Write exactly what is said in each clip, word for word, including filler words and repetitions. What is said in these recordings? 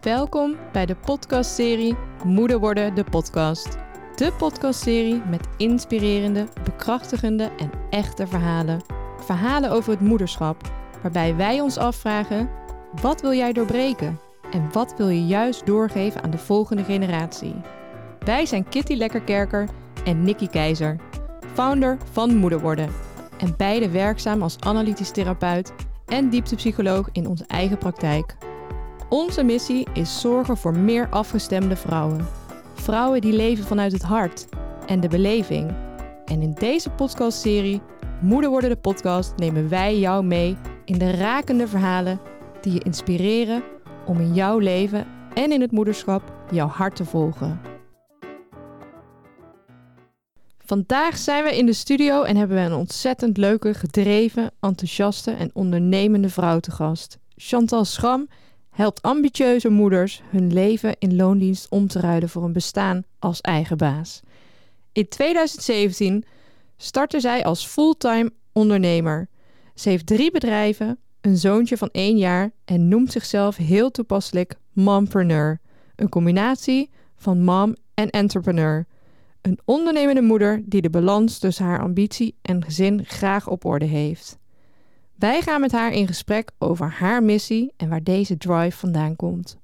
Welkom bij de podcastserie Moeder worden de podcast. De podcastserie met inspirerende, bekrachtigende en echte verhalen. Verhalen over het moederschap, waarbij wij ons afvragen: wat wil jij doorbreken? En wat wil je juist doorgeven aan de volgende generatie? Wij zijn Kitty Lekkerkerker en Nikki Keizer, founder van Moeder worden. En beide werkzaam als analytisch therapeut en dieptepsycholoog in onze eigen praktijk. Onze missie is zorgen voor meer afgestemde vrouwen. Vrouwen die leven vanuit het hart en de beleving. En in deze podcastserie Moeder worden de podcast nemen wij jou mee in de rakende verhalen die je inspireren om in jouw leven en in het moederschap jouw hart te volgen. Vandaag zijn we in de studio en hebben we een ontzettend leuke, gedreven, enthousiaste en ondernemende vrouw te gast. Chantal Schram helpt ambitieuze moeders hun leven in loondienst om te ruilen voor een bestaan als eigen baas. In tweeduizend zeventien startte zij als fulltime ondernemer. Ze heeft drie bedrijven, een zoontje van één jaar en noemt zichzelf heel toepasselijk mompreneur. Een combinatie van mom en entrepreneur. Een ondernemende moeder die de balans tussen haar ambitie en gezin graag op orde heeft. Wij gaan met haar in gesprek over haar missie en waar deze drive vandaan komt.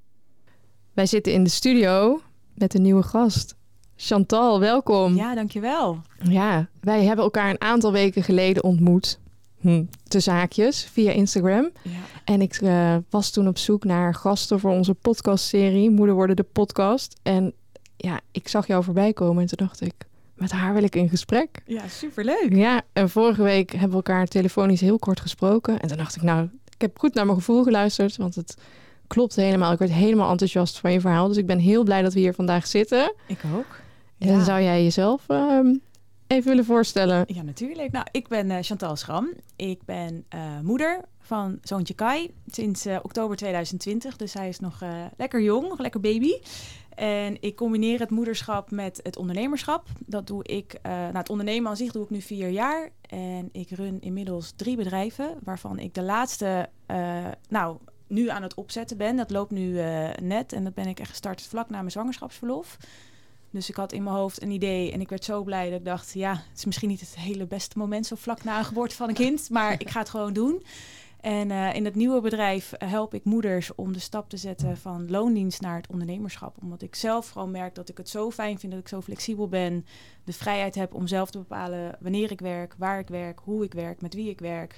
Wij zitten in de studio met een nieuwe gast. Chantal, welkom. Ja, dankjewel. Ja, wij hebben elkaar een aantal weken geleden ontmoet. Hm, tussen haakjes, via Instagram. Ja. En ik uh, was toen op zoek naar gasten voor onze podcastserie Moeder worden de podcast. En ja, ik zag jou voorbij komen en toen dacht ik, met haar wil ik in gesprek. Ja, superleuk. Ja, en vorige week hebben we elkaar telefonisch heel kort gesproken. En toen dacht ik, nou, ik heb goed naar mijn gevoel geluisterd, want het klopt helemaal. Ik werd helemaal enthousiast van je verhaal. Dus ik ben heel blij dat we hier vandaag zitten. Ik ook. En ja. Zou jij jezelf uh, even willen voorstellen? Ja, natuurlijk. Nou, ik ben uh, Chantal Schram. Ik ben uh, moeder van zoontje Kai sinds uh, oktober tweeduizend twintig. Dus hij is nog uh, lekker jong, nog lekker baby. En ik combineer het moederschap met het ondernemerschap. Dat doe ik, uh, nou het ondernemen aan zich doe ik nu vier jaar. En ik run inmiddels drie bedrijven, waarvan ik de laatste, uh, nou, nu aan het opzetten ben. Dat loopt nu uh, net en dat ben ik echt gestart vlak na mijn zwangerschapsverlof. Dus ik had in mijn hoofd een idee en ik werd zo blij dat ik dacht, ja, het is misschien niet het hele beste moment zo vlak na een geboorte van een kind, maar ik ga het gewoon doen. En uh, in het nieuwe bedrijf help ik moeders om de stap te zetten van loondienst naar het ondernemerschap. Omdat ik zelf gewoon merk dat ik het zo fijn vind dat ik zo flexibel ben. De vrijheid heb om zelf te bepalen wanneer ik werk, waar ik werk, hoe ik werk, met wie ik werk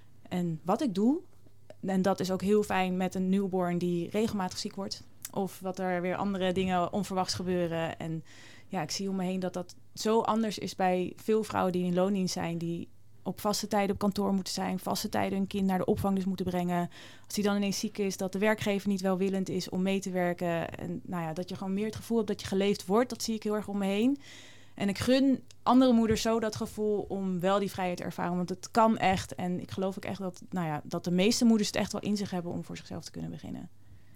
en wat ik doe. En dat is ook heel fijn met een newborn die regelmatig ziek wordt. Of wat er weer andere dingen onverwachts gebeuren. En ja, ik zie om me heen dat dat zo anders is bij veel vrouwen die in loondienst zijn, die op vaste tijden op kantoor moeten zijn, vaste tijden hun kind naar de opvang dus moeten brengen. Als die dan ineens ziek is, dat de werkgever niet welwillend is om mee te werken. En nou ja, dat je gewoon meer het gevoel hebt dat je geleefd wordt, dat zie ik heel erg om me heen. En ik gun andere moeders zo dat gevoel om wel die vrijheid te ervaren, want het kan echt. En ik geloof ook echt dat, nou ja, dat de meeste moeders het echt wel in zich hebben om voor zichzelf te kunnen beginnen.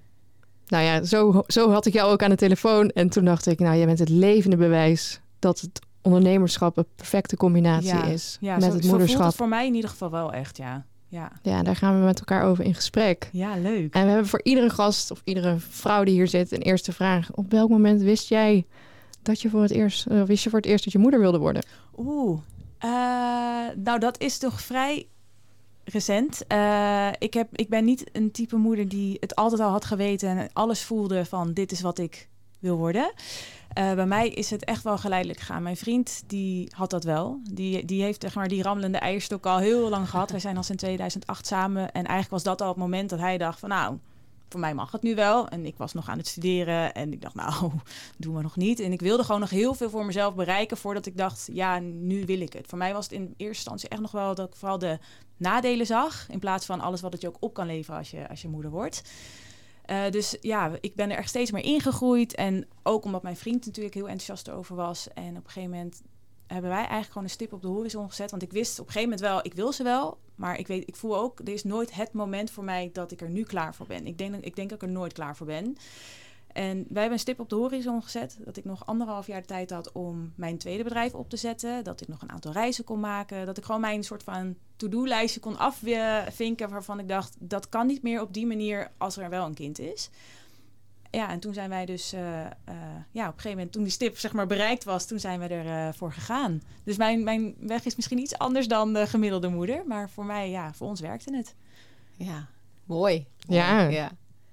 Nou ja, zo, zo had ik jou ook aan de telefoon. En toen dacht ik, nou, jij bent het levende bewijs dat het ondernemerschap een perfecte combinatie ja, is ja, met zo, het zo moederschap. voelt het voor mij in ieder geval wel echt, ja. Ja. Ja, daar gaan we met elkaar over in gesprek. Ja, leuk. En we hebben voor iedere gast of iedere vrouw die hier zit een eerste vraag. Op welk moment wist jij dat je voor het eerst, uh, wist je voor het eerst dat je moeder wilde worden? Oeh, uh, nou dat is toch vrij recent. Uh, ik, heb, ik ben niet een type moeder die het altijd al had geweten en alles voelde van dit is wat ik wil worden. Uh, bij mij is het echt wel geleidelijk gegaan. Mijn vriend, die had dat wel. Die, die heeft zeg maar, die rammelende eierstok al heel lang gehad. Wij zijn al sinds tweeduizend acht samen. En eigenlijk was dat al het moment dat hij dacht van nou, voor mij mag het nu wel. En ik was nog aan het studeren en ik dacht nou, doen we nog niet. En ik wilde gewoon nog heel veel voor mezelf bereiken voordat ik dacht, ja, nu wil ik het. Voor mij was het in eerste instantie echt nog wel dat ik vooral de nadelen zag, in plaats van alles wat het je ook op kan leveren als je, als je moeder wordt. Uh, dus ja, ik ben er echt steeds meer ingegroeid. En ook omdat mijn vriend natuurlijk heel enthousiast over was. En op een gegeven moment hebben wij eigenlijk gewoon een stip op de horizon gezet. Want ik wist op een gegeven moment wel, ik wil ze wel. Maar ik weet, ik voel ook, er is nooit het moment voor mij dat ik er nu klaar voor ben. Ik denk, ik denk dat ik er nooit klaar voor ben. En wij hebben een stip op de horizon gezet. Dat ik nog anderhalf jaar de tijd had om mijn tweede bedrijf op te zetten. Dat ik nog een aantal reizen kon maken. Dat ik gewoon mijn soort van to-do-lijstje kon afvinken waarvan ik dacht, dat kan niet meer op die manier als er wel een kind is. ja, en toen zijn wij dus, uh, uh, ja, op een gegeven moment, toen die stip zeg maar bereikt was, toen zijn we er uh, voor gegaan. Dus mijn, mijn weg is misschien iets anders dan de gemiddelde moeder, maar voor mij, ja, voor ons werkte het. Ja, mooi. Ja. ja.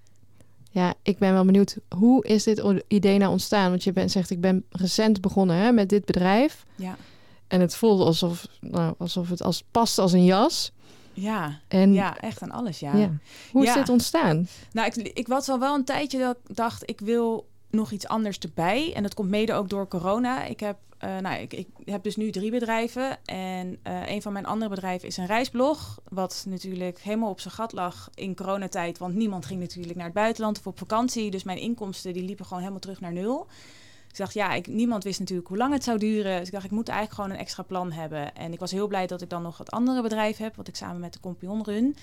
Ja, ik ben wel benieuwd, hoe is dit idee nou ontstaan? Want je bent, zegt, ik ben recent begonnen hè, met dit bedrijf. Ja. En het voelde alsof, nou, alsof het als past als een jas. Ja, en, ja, echt aan alles, ja. ja. Hoe is ja. dit ontstaan? Nou, ik, ik was al wel een tijdje dat ik dacht, ik wil nog iets anders erbij. En dat komt mede ook door corona. Ik heb, uh, nou, ik, ik heb dus nu drie bedrijven. En uh, een van mijn andere bedrijven is een reisblog. Wat natuurlijk helemaal op zijn gat lag in coronatijd. Want niemand ging natuurlijk naar het buitenland of op vakantie. Dus mijn inkomsten die liepen gewoon helemaal terug naar nul. Ik dacht, ja, ik, niemand wist natuurlijk hoe lang het zou duren. Dus ik dacht, ik moet eigenlijk gewoon een extra plan hebben. En ik was heel blij dat ik dan nog het andere bedrijf heb, wat ik samen met de Compagnon run.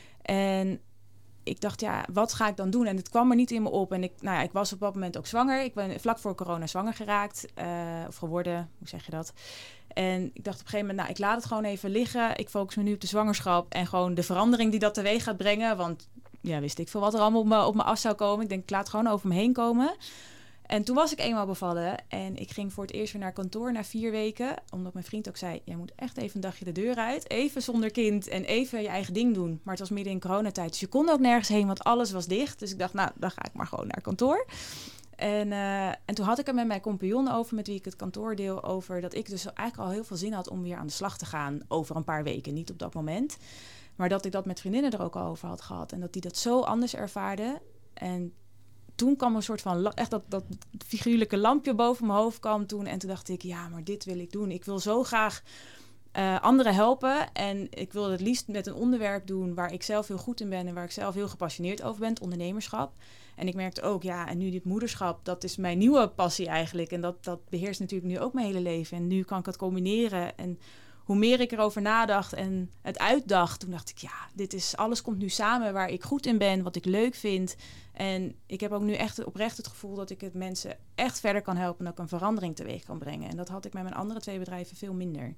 En ik dacht, ja, wat ga ik dan doen? En het kwam er niet in me op. En ik, nou ja, ik was op dat moment ook zwanger. Ik ben vlak voor corona zwanger geraakt. Uh, of geworden, hoe zeg je dat? En ik dacht op een gegeven moment, nou, ik laat het gewoon even liggen. Ik focus me nu op de zwangerschap en gewoon de verandering die dat teweeg gaat brengen. Want ja, wist ik veel wat er allemaal op me, op me af zou komen. Ik denk, ik laat het gewoon over me heen komen. En toen was ik eenmaal bevallen en ik ging voor het eerst weer naar kantoor na vier weken. Omdat mijn vriend ook zei, jij moet echt even een dagje de deur uit. Even zonder kind en even je eigen ding doen. Maar het was midden in coronatijd, dus je kon ook nergens heen, want alles was dicht. Dus ik dacht, nou, dan ga ik maar gewoon naar kantoor. En, uh, en toen had ik er met mijn compagnon over, met wie ik het kantoor deel, over dat ik dus eigenlijk al heel veel zin had om weer aan de slag te gaan over een paar weken. Niet op dat moment, maar dat ik dat met vriendinnen er ook al over had gehad. En dat die dat zo anders ervaarden. En toen kwam een soort van, echt dat, dat figuurlijke lampje boven mijn hoofd kwam toen. En toen dacht ik, ja, maar dit wil ik doen. Ik wil zo graag uh, anderen helpen. En ik wil het liefst met een onderwerp doen waar ik zelf heel goed in ben en waar ik zelf heel gepassioneerd over ben, het ondernemerschap. En ik merkte ook, ja, en nu dit moederschap, dat is mijn nieuwe passie eigenlijk. En dat, dat beheerst natuurlijk nu ook mijn hele leven. En nu kan ik het combineren. En hoe meer ik erover nadacht en het uitdacht, toen dacht ik, ja, dit is, alles komt nu samen waar ik goed in ben, wat ik leuk vind. En ik heb ook nu echt oprecht het gevoel dat ik het mensen echt verder kan helpen en dat ik een verandering teweeg kan brengen. En dat had ik met mijn andere twee bedrijven veel minder.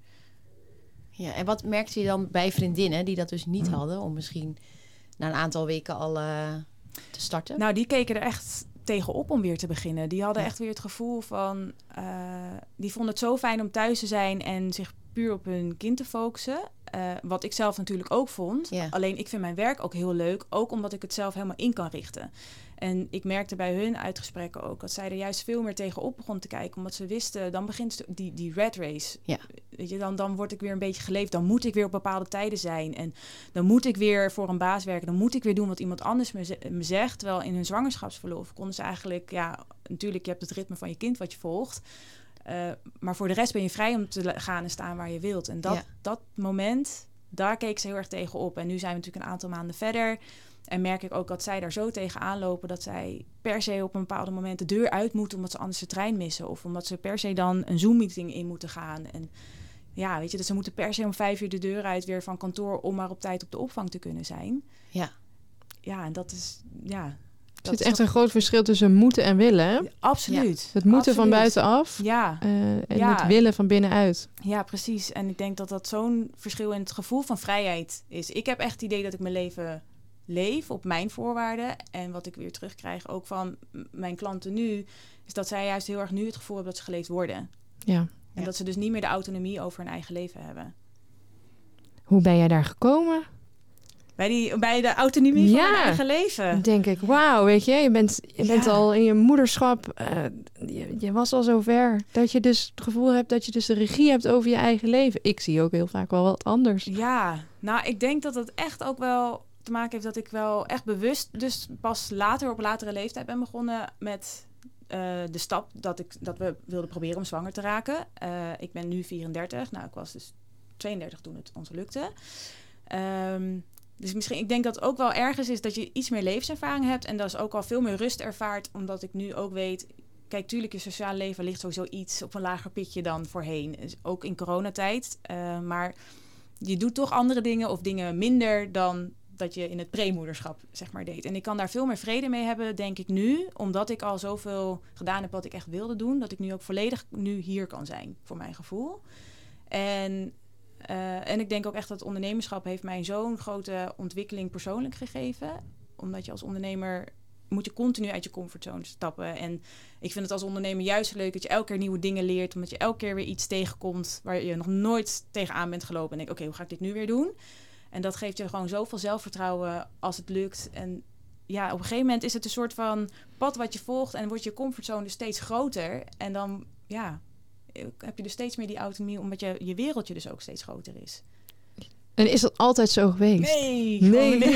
Ja, en wat merkte je dan bij vriendinnen die dat dus niet hadden, om misschien na een aantal weken al uh, te starten? Nou, die keken er echt tegenop om weer te beginnen. Die hadden echt weer het gevoel van, uh, die vonden het zo fijn om thuis te zijn en zich puur op hun kind te focussen. Uh, wat ik zelf natuurlijk ook vond. Ja. Alleen ik vind mijn werk ook heel leuk. Ook omdat ik het zelf helemaal in kan richten. En ik merkte bij hun uit gesprekken ook dat zij er juist veel meer tegenop begon te kijken. Omdat ze wisten, dan begint die, die rat race. Ja. Weet je, dan, dan word ik weer een beetje geleefd. Dan moet ik weer op bepaalde tijden zijn. En dan moet ik weer voor een baas werken. Dan moet ik weer doen wat iemand anders me, ze- me zegt. Terwijl in hun zwangerschapsverlof konden ze eigenlijk, ja, natuurlijk, je hebt het ritme van je kind wat je volgt. Uh, maar voor de rest ben je vrij om te gaan en staan waar je wilt. En dat, Ja. dat moment, daar keek ze heel erg tegen op. En nu zijn we natuurlijk een aantal maanden verder. En merk ik ook dat zij daar zo tegenaan lopen dat zij per se op een bepaald moment de deur uit moeten, omdat ze anders de trein missen. Of omdat ze per se dan een Zoom-meeting in moeten gaan. En ja, weet je, dus ze moeten per se om vijf uur de deur uit weer van kantoor om maar op tijd op de opvang te kunnen zijn. Ja. Ja, en dat is, ja... Er zit echt een groot verschil tussen moeten en willen. Hè? Absoluut. Het moeten Absoluut. van buitenaf Ja. uh, en Ja. het willen van binnenuit. Ja, precies. En ik denk dat dat zo'n verschil in het gevoel van vrijheid is. Ik heb echt het idee dat ik mijn leven leef op mijn voorwaarden. En wat ik weer terugkrijg ook van m- mijn klanten nu, is dat zij juist heel erg nu het gevoel hebben dat ze geleefd worden. Ja. En Ja. dat ze dus niet meer de autonomie over hun eigen leven hebben. Hoe ben jij daar gekomen? Bij, die, bij de autonomie van Ja. hun eigen leven. Dan denk ik, wauw, weet je, je bent, je bent Ja. al in je moederschap, uh, je, je was al zover dat je dus het gevoel hebt dat je dus de regie hebt over je eigen leven. Ik zie ook heel vaak wel wat anders. Ja, nou, ik denk dat het echt ook wel te maken heeft dat ik wel echt bewust, dus pas later op latere leeftijd ben begonnen met uh, de stap dat, ik, dat we wilden proberen om zwanger te raken. Uh, ik ben nu vierendertig, nou, ik was dus tweeëndertig toen het ons lukte. Um, dus misschien, ik denk dat het ook wel ergens is dat je iets meer levenservaring hebt en dat is ook al veel meer rust ervaart, omdat ik nu ook weet, kijk, tuurlijk, je sociaal leven ligt sowieso iets op een lager pitje dan voorheen. Dus ook in coronatijd. Uh, maar je doet toch andere dingen of dingen minder dan dat je in het premoederschap, zeg maar, deed. En ik kan daar veel meer vrede mee hebben, denk ik nu, omdat ik al zoveel gedaan heb wat ik echt wilde doen, dat ik nu ook volledig nu hier kan zijn, voor mijn gevoel. En, uh, en ik denk ook echt dat ondernemerschap heeft mij zo'n grote ontwikkeling persoonlijk gegeven. Omdat je als ondernemer moet je continu uit je comfortzone stappen. En ik vind het als ondernemer juist leuk dat je elke keer nieuwe dingen leert. Omdat je elke keer weer iets tegenkomt waar je nog nooit tegenaan bent gelopen. En denk, oké, okay, hoe ga ik dit nu weer doen? En dat geeft je gewoon zoveel zelfvertrouwen als het lukt. En ja, op een gegeven moment is het een soort van pad wat je volgt. En wordt je comfortzone steeds groter. En dan, ja, heb je dus steeds meer die autonomie. Omdat je, je wereldje dus ook steeds groter is. En is dat altijd zo geweest? Nee. Nee. Oh,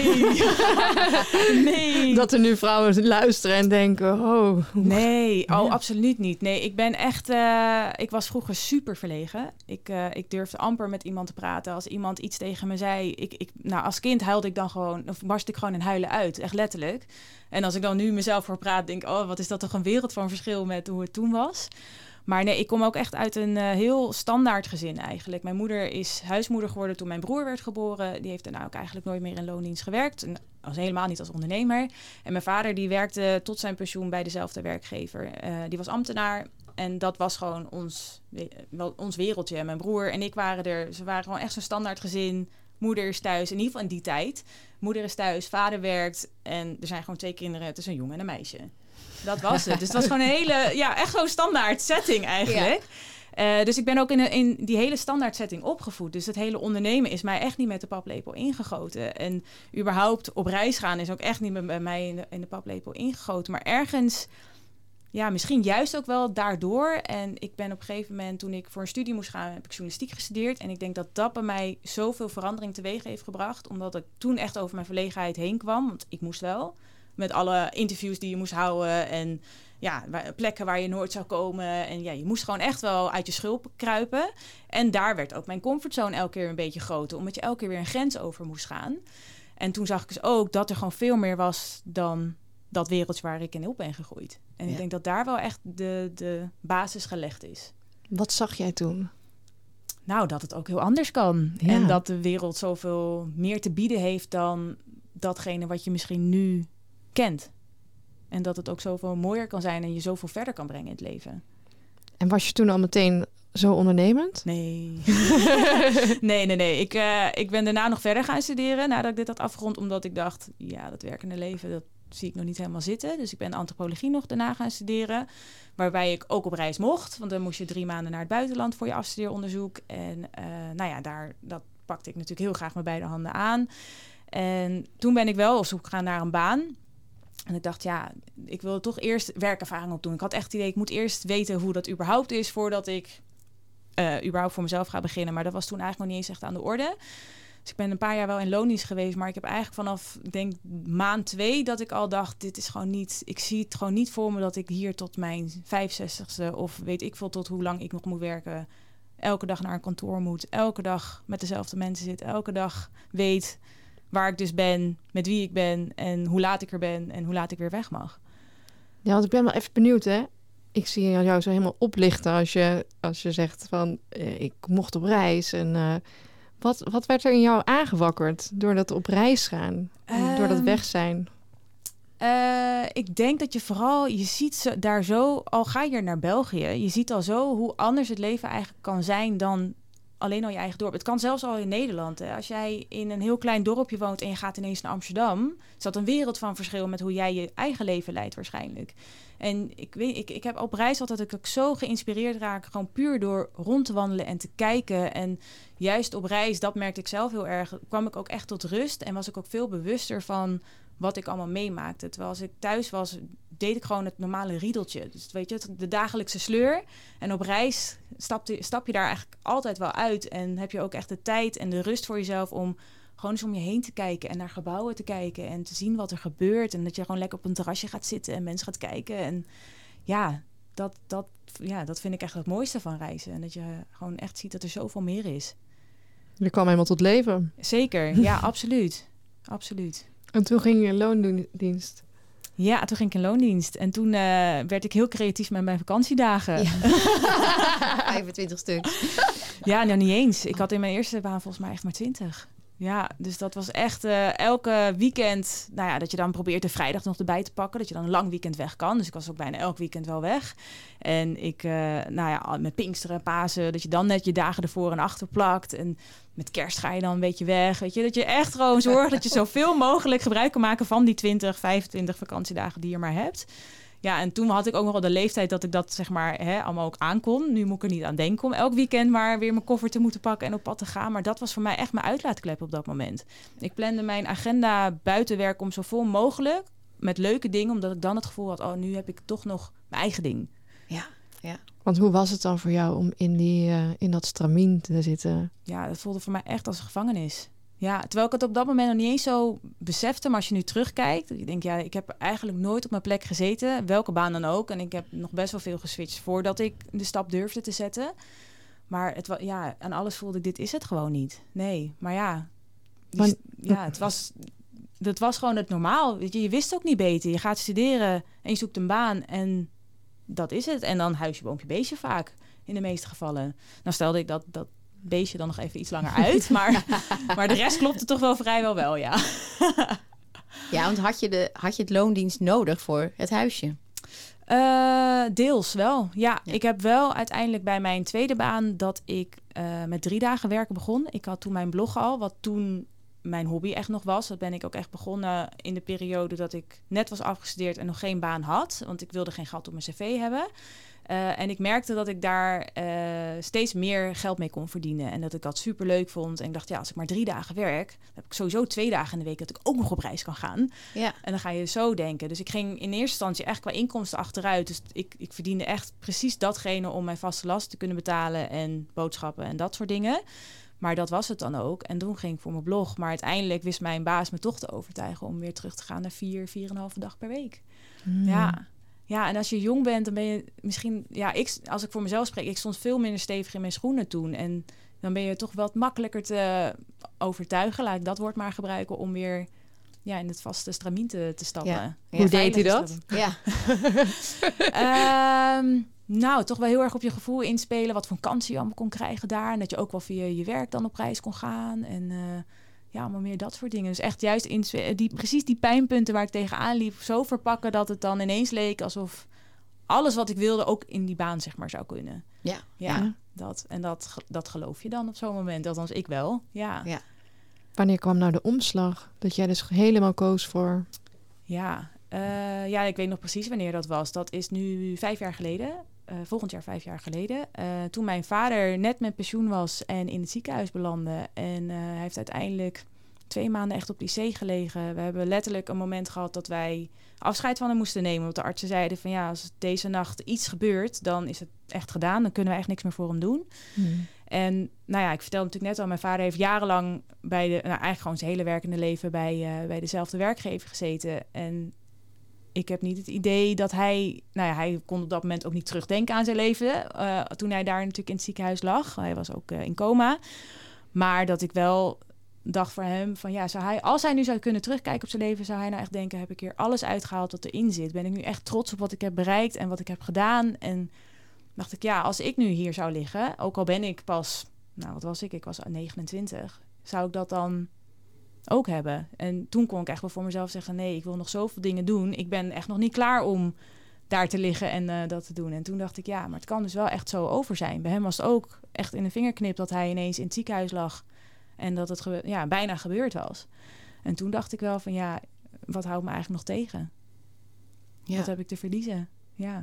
nee. nee. Dat er nu vrouwen luisteren en denken, oh. Nee, oh, Ja. absoluut niet. Nee, ik ben echt... Uh, ik was vroeger super verlegen. Ik, uh, ik durfde amper met iemand te praten. Als iemand iets tegen me zei... Ik, ik, nou, als kind huilde ik dan gewoon... Of barst ik gewoon in huilen uit. Echt letterlijk. En als ik dan nu mezelf voor praat... denk ik, oh, wat is dat toch een wereld van verschil met hoe het toen was. Maar nee, ik kom ook echt uit een uh, heel standaard gezin eigenlijk. Mijn moeder is huismoeder geworden toen mijn broer werd geboren. Die heeft daarna ook eigenlijk nooit meer in loondienst gewerkt. En als helemaal niet als ondernemer. En mijn vader die werkte tot zijn pensioen bij dezelfde werkgever. Uh, die was ambtenaar. En dat was gewoon ons, wel, ons wereldje. En mijn broer en ik waren er. Ze waren gewoon echt zo'n standaard gezin. Moeder is thuis, in ieder geval in die tijd. Moeder is thuis, vader werkt. En er zijn gewoon twee kinderen. Het is een jongen en een meisje. Dat was het. Dus het was gewoon een hele, ja, echt zo'n standaard setting eigenlijk. Ja. Uh, dus ik ben ook in, een, in die hele standaard setting opgevoed. Dus het hele ondernemen is mij echt niet met de paplepel ingegoten. En überhaupt op reis gaan is ook echt niet bij mij in de, in de paplepel ingegoten. Maar ergens, ja, misschien juist ook wel daardoor. En ik ben op een gegeven moment, toen ik voor een studie moest gaan, heb ik journalistiek gestudeerd. En ik denk dat dat bij mij zoveel verandering teweeg heeft gebracht. Omdat ik toen echt over mijn verlegenheid heen kwam. Want ik moest wel. Met alle interviews die je moest houden. En ja, plekken waar je nooit zou komen. En ja, je moest gewoon echt wel uit je schulp kruipen. En daar werd ook mijn comfortzone elke keer een beetje groter. Omdat je elke keer weer een grens over moest gaan. En toen zag ik dus ook dat er gewoon veel meer was dan dat wereldje waar ik in op ben gegroeid. En ja. ik denk dat daar wel echt de, de basis gelegd is. Wat zag jij toen? Nou, dat het ook heel anders kan. Ja. En dat de wereld zoveel meer te bieden heeft dan datgene wat je misschien nu kent. En dat het ook zoveel mooier kan zijn en je zoveel verder kan brengen in het leven. En was je toen al meteen zo ondernemend? Nee. nee, nee, nee. Ik, uh, ik ben daarna nog verder gaan studeren nadat ik dit had afgerond. Omdat ik dacht, ja, dat werkende leven, dat zie ik nog niet helemaal zitten. Dus ik ben antropologie nog daarna gaan studeren. Waarbij ik ook op reis mocht. Want dan moest je drie maanden naar het buitenland voor je afstudeeronderzoek. En uh, nou ja, daar, dat pakte ik natuurlijk heel graag met beide handen aan. En toen ben ik wel op zoek gegaan naar een baan. En ik dacht, ja, ik wil toch eerst werkervaring opdoen. Ik had echt het idee, ik moet eerst weten hoe dat überhaupt is voordat ik uh, überhaupt voor mezelf ga beginnen. Maar dat was toen eigenlijk nog niet eens echt aan de orde. Dus ik ben een paar jaar wel in loondienst geweest. Maar ik heb eigenlijk vanaf, ik denk, maand twee dat ik al dacht, dit is gewoon niet, ik zie het gewoon niet voor me dat ik hier tot mijn vijfenzestigste of weet ik veel tot hoe lang ik nog moet werken. Elke dag naar een kantoor moet. Elke dag met dezelfde mensen zit. Elke dag weet waar ik dus ben, met wie ik ben en hoe laat ik er ben en hoe laat ik weer weg mag. Ja, want ik ben wel even benieuwd, hè. Ik zie jou zo helemaal oplichten als je, als je zegt van, eh, ik mocht op reis. En uh, wat, wat werd er in jou aangewakkerd door dat op reis gaan? Um, door dat weg zijn? Uh, ik denk dat je vooral, je ziet zo, daar zo, al ga je naar België, je ziet al zo hoe anders het leven eigenlijk kan zijn dan alleen al je eigen dorp. Het kan zelfs al in Nederland. Hè. Als jij in een heel klein dorpje woont en je gaat ineens naar Amsterdam, is dat een wereld van verschil met hoe jij je eigen leven leidt waarschijnlijk. En ik weet, ik, ik heb op reis altijd dat ik ook zo geïnspireerd raak, gewoon puur door rond te wandelen en te kijken. En juist op reis, dat merkte ik zelf heel erg, kwam ik ook echt tot rust en was ik ook veel bewuster van wat ik allemaal meemaakte. Terwijl als ik thuis was, deed ik gewoon het normale riedeltje. Dus weet je, de dagelijkse sleur. En op reis stap, stap je daar eigenlijk altijd wel uit. En heb je ook echt de tijd en de rust voor jezelf om gewoon eens om je heen te kijken en naar gebouwen te kijken en te zien wat er gebeurt. En dat je gewoon lekker op een terrasje gaat zitten en mensen gaat kijken. En ja, dat, dat, ja, dat vind ik echt het mooiste van reizen. En dat je gewoon echt ziet dat er zoveel meer is. Je kwam helemaal tot leven. Zeker, ja, absoluut. Absoluut. En toen ging je in loondienst. Ja, toen ging ik in loondienst. En toen uh, werd ik heel creatief met mijn vakantiedagen. Ja. vijfentwintig stuk. Ja, nou niet eens. Ik had in mijn eerste baan volgens mij echt maar twintig. Ja, dus dat was echt uh, elke weekend, nou ja, dat je dan probeert de vrijdag nog erbij te pakken, dat je dan een lang weekend weg kan. Dus ik was ook bijna elk weekend wel weg. En ik, uh, nou ja, met Pinksteren, Pasen, dat je dan net je dagen ervoor en achter plakt. En met kerst ga je dan een beetje weg, weet je. Dat je echt gewoon zorgt dat je zoveel mogelijk gebruik kan maken van die twintig, vijfentwintig vakantiedagen die je maar hebt. Ja, en toen had ik ook nog wel de leeftijd dat ik dat zeg maar hè, allemaal ook aankon. Nu moet ik er niet aan denken om elk weekend maar weer mijn koffer te moeten pakken en op pad te gaan. Maar dat was voor mij echt mijn uitlaatklep op dat moment. Ik plande mijn agenda buitenwerk om zo vol mogelijk met leuke dingen. Omdat ik dan het gevoel had, oh, nu heb ik toch nog mijn eigen ding. Ja, ja. Want hoe was het dan voor jou om in, die, uh, in dat stramien te zitten? Ja, dat voelde voor mij echt als een gevangenis. Ja, terwijl ik het op dat moment nog niet eens zo besefte. Maar als je nu terugkijkt, je denkt, ja, ik heb eigenlijk nooit op mijn plek gezeten. Welke baan dan ook. En ik heb nog best wel veel geswitcht voordat ik de stap durfde te zetten. Maar het, ja, aan alles voelde ik, dit is het gewoon niet. Nee, maar ja, die, maar, ja het, was, het was gewoon het normaal. Weet je, je wist ook niet beter. Je gaat studeren en je zoekt een baan en dat is het. En dan huisje, boompje, beestje vaak, in de meeste gevallen. Nou stelde ik dat... dat beestje dan nog even iets langer uit. Maar, maar de rest klopte toch wel vrijwel wel, ja. Ja, want had je, de, had je het loondienst nodig voor het huisje? Uh, deels wel, ja. ja. Ik heb wel uiteindelijk bij mijn tweede baan dat ik uh, met drie dagen werken begon. Ik had toen mijn blog al, wat toen mijn hobby echt nog was. Dat ben ik ook echt begonnen in de periode dat ik net was afgestudeerd en nog geen baan had. Want ik wilde geen gat op mijn cv hebben. Uh, en ik merkte dat ik daar uh, steeds meer geld mee kon verdienen. En dat ik dat super leuk vond. En ik dacht, ja, als ik maar drie dagen werk, dan heb ik sowieso twee dagen in de week dat ik ook nog op reis kan gaan. Ja. En dan ga je zo denken. Dus ik ging in eerste instantie echt qua inkomsten achteruit. Dus ik, ik verdiende echt precies datgene om mijn vaste last te kunnen betalen en boodschappen en dat soort dingen. Maar dat was het dan ook. En toen ging ik voor mijn blog. Maar uiteindelijk wist mijn baas me toch te overtuigen om weer terug te gaan naar vier, vier en een halve dag per week. Mm. Ja. Ja, en als je jong bent, dan ben je misschien... Ja, ik, als ik voor mezelf spreek, ik stond veel minder stevig in mijn schoenen toen. En dan ben je toch wat makkelijker te overtuigen, laat ik dat woord maar gebruiken, om weer ja, in het vaste stramien te, te stappen. Ja. Ja, hoe deed u dat? Ja. um, nou, toch wel heel erg op je gevoel inspelen, wat voor kansen je allemaal kon krijgen daar. En dat je ook wel via je werk dan op reis kon gaan. En uh, ja, allemaal meer dat soort dingen. Dus echt juist in, die, precies die pijnpunten waar ik tegenaan liep, zo verpakken dat het dan ineens leek alsof alles wat ik wilde ook in die baan zeg maar zou kunnen. Ja. Ja, ja. Dat, en dat, dat geloof je dan op zo'n moment. Althans, ik wel. Ja. Ja. Wanneer kwam nou de omslag? Dat jij dus helemaal koos voor... Ja, uh, ja, ik weet nog precies wanneer dat was. Dat is nu vijf jaar geleden. Uh, volgend jaar vijf jaar geleden. Uh, toen mijn vader net met pensioen was en in het ziekenhuis belandde. En uh, hij heeft uiteindelijk twee maanden echt op I C gelegen. We hebben letterlijk een moment gehad dat wij afscheid van hem moesten nemen. Want de artsen zeiden van ja, als deze nacht iets gebeurt, dan is het echt gedaan. Dan kunnen we echt niks meer voor hem doen. Hmm. En nou ja, ik vertelde natuurlijk net al, mijn vader heeft jarenlang bij de, nou eigenlijk gewoon zijn hele werkende leven bij, uh, bij dezelfde werkgever gezeten. En ik heb niet het idee dat hij... Nou ja, hij kon op dat moment ook niet terugdenken aan zijn leven. Uh, toen hij daar natuurlijk in het ziekenhuis lag. Hij was ook uh, in coma. Maar dat ik wel dacht voor hem van ja, zou hij, als hij nu zou kunnen terugkijken op zijn leven, zou hij nou echt denken, heb ik hier alles uitgehaald wat erin zit? Ben ik nu echt trots op wat ik heb bereikt en wat ik heb gedaan? En dacht ik, ja, als ik nu hier zou liggen, ook al ben ik pas, nou wat was ik? Ik was negenentwintig. Zou ik dat dan ook hebben? En toen kon ik echt wel voor mezelf zeggen, nee, ik wil nog zoveel dingen doen. Ik ben echt nog niet klaar om daar te liggen en uh, dat te doen. En toen dacht ik, ja, maar het kan dus wel echt zo over zijn. Bij hem was het ook echt in een vingerknip dat hij ineens in het ziekenhuis lag en dat het gebe- ja, bijna gebeurd was. En toen dacht ik wel van, ja, wat houdt me eigenlijk nog tegen? Ja. Wat heb ik te verliezen? Ja.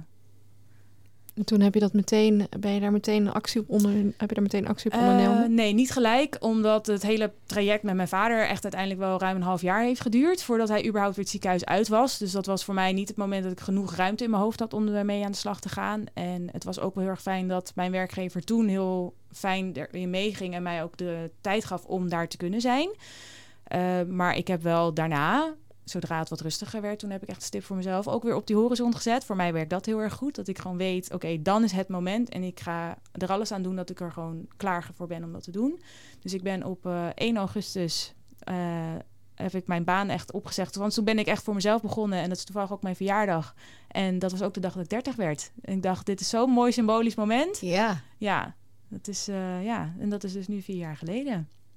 En toen heb je dat meteen, ben je daar meteen actie op onder, heb je daar meteen actie op ondernomen? Uh, nee, niet gelijk, omdat het hele traject met mijn vader echt uiteindelijk wel ruim een half jaar heeft geduurd voordat hij überhaupt weer het ziekenhuis uit was. Dus dat was voor mij niet het moment dat ik genoeg ruimte in mijn hoofd had om ermee aan de slag te gaan. En het was ook wel heel erg fijn dat mijn werkgever toen heel fijn erin meeging en mij ook de tijd gaf om daar te kunnen zijn. Uh, maar ik heb wel daarna, zodra het wat rustiger werd, toen heb ik echt een stip voor mezelf ook weer op die horizon gezet. Voor mij werkt dat heel erg goed, dat ik gewoon weet, oké, okay, dan is het moment en ik ga er alles aan doen dat ik er gewoon klaar voor ben om dat te doen. Dus ik ben op uh, één augustus uh, heb ik mijn baan echt opgezegd, want toen ben ik echt voor mezelf begonnen en dat is toevallig ook mijn verjaardag. En dat was ook de dag dat ik dertig werd. En ik dacht, dit is zo'n mooi symbolisch moment. Ja. Ja, dat is, uh, ja, en dat is dus nu vier jaar geleden.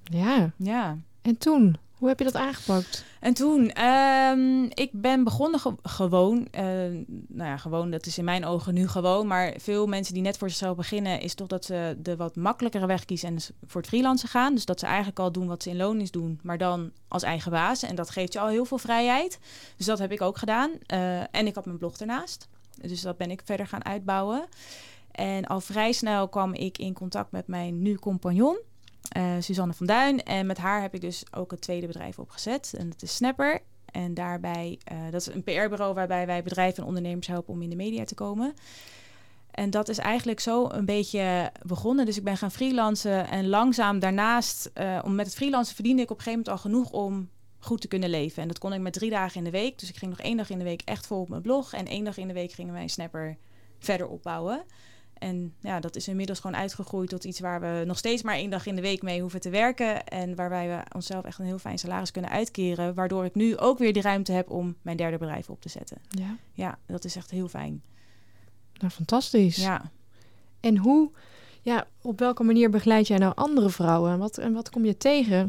Ja. Ja. En toen? Hoe heb je dat aangepakt? En toen, um, ik ben begonnen ge- gewoon, uh, nou ja, gewoon, dat is in mijn ogen nu gewoon, maar veel mensen die net voor zichzelf beginnen, is toch dat ze de wat makkelijkere weg kiezen en dus voor het freelancen gaan. Dus dat ze eigenlijk al doen wat ze in loondienst doen, maar dan als eigen baas. En dat geeft je al heel veel vrijheid. Dus dat heb ik ook gedaan. Uh, en ik had mijn blog ernaast. Dus dat ben ik verder gaan uitbouwen. En al vrij snel kwam ik in contact met mijn nu compagnon. Uh, Suzanne van Duin. En met haar heb ik dus ook het tweede bedrijf opgezet. En dat is Snapper. En daarbij, uh, dat is een P R-bureau waarbij wij bedrijven en ondernemers helpen om in de media te komen. En dat is eigenlijk zo een beetje begonnen. Dus ik ben gaan freelancen en langzaam daarnaast, uh, om met het freelancen verdiende ik op een gegeven moment al genoeg om goed te kunnen leven. En dat kon ik met drie dagen in de week. Dus ik ging nog één dag in de week echt vol op mijn blog. En één dag in de week gingen wij Snapper verder opbouwen. En ja, dat is inmiddels gewoon uitgegroeid tot iets waar we nog steeds maar één dag in de week mee hoeven te werken. En waarbij we onszelf echt een heel fijn salaris kunnen uitkeren. Waardoor ik nu ook weer de ruimte heb om mijn derde bedrijf op te zetten. Ja, ja dat is echt heel fijn. Nou, fantastisch. Ja. En hoe, ja, op welke manier begeleid jij nou andere vrouwen? Wat, en wat kom je tegen?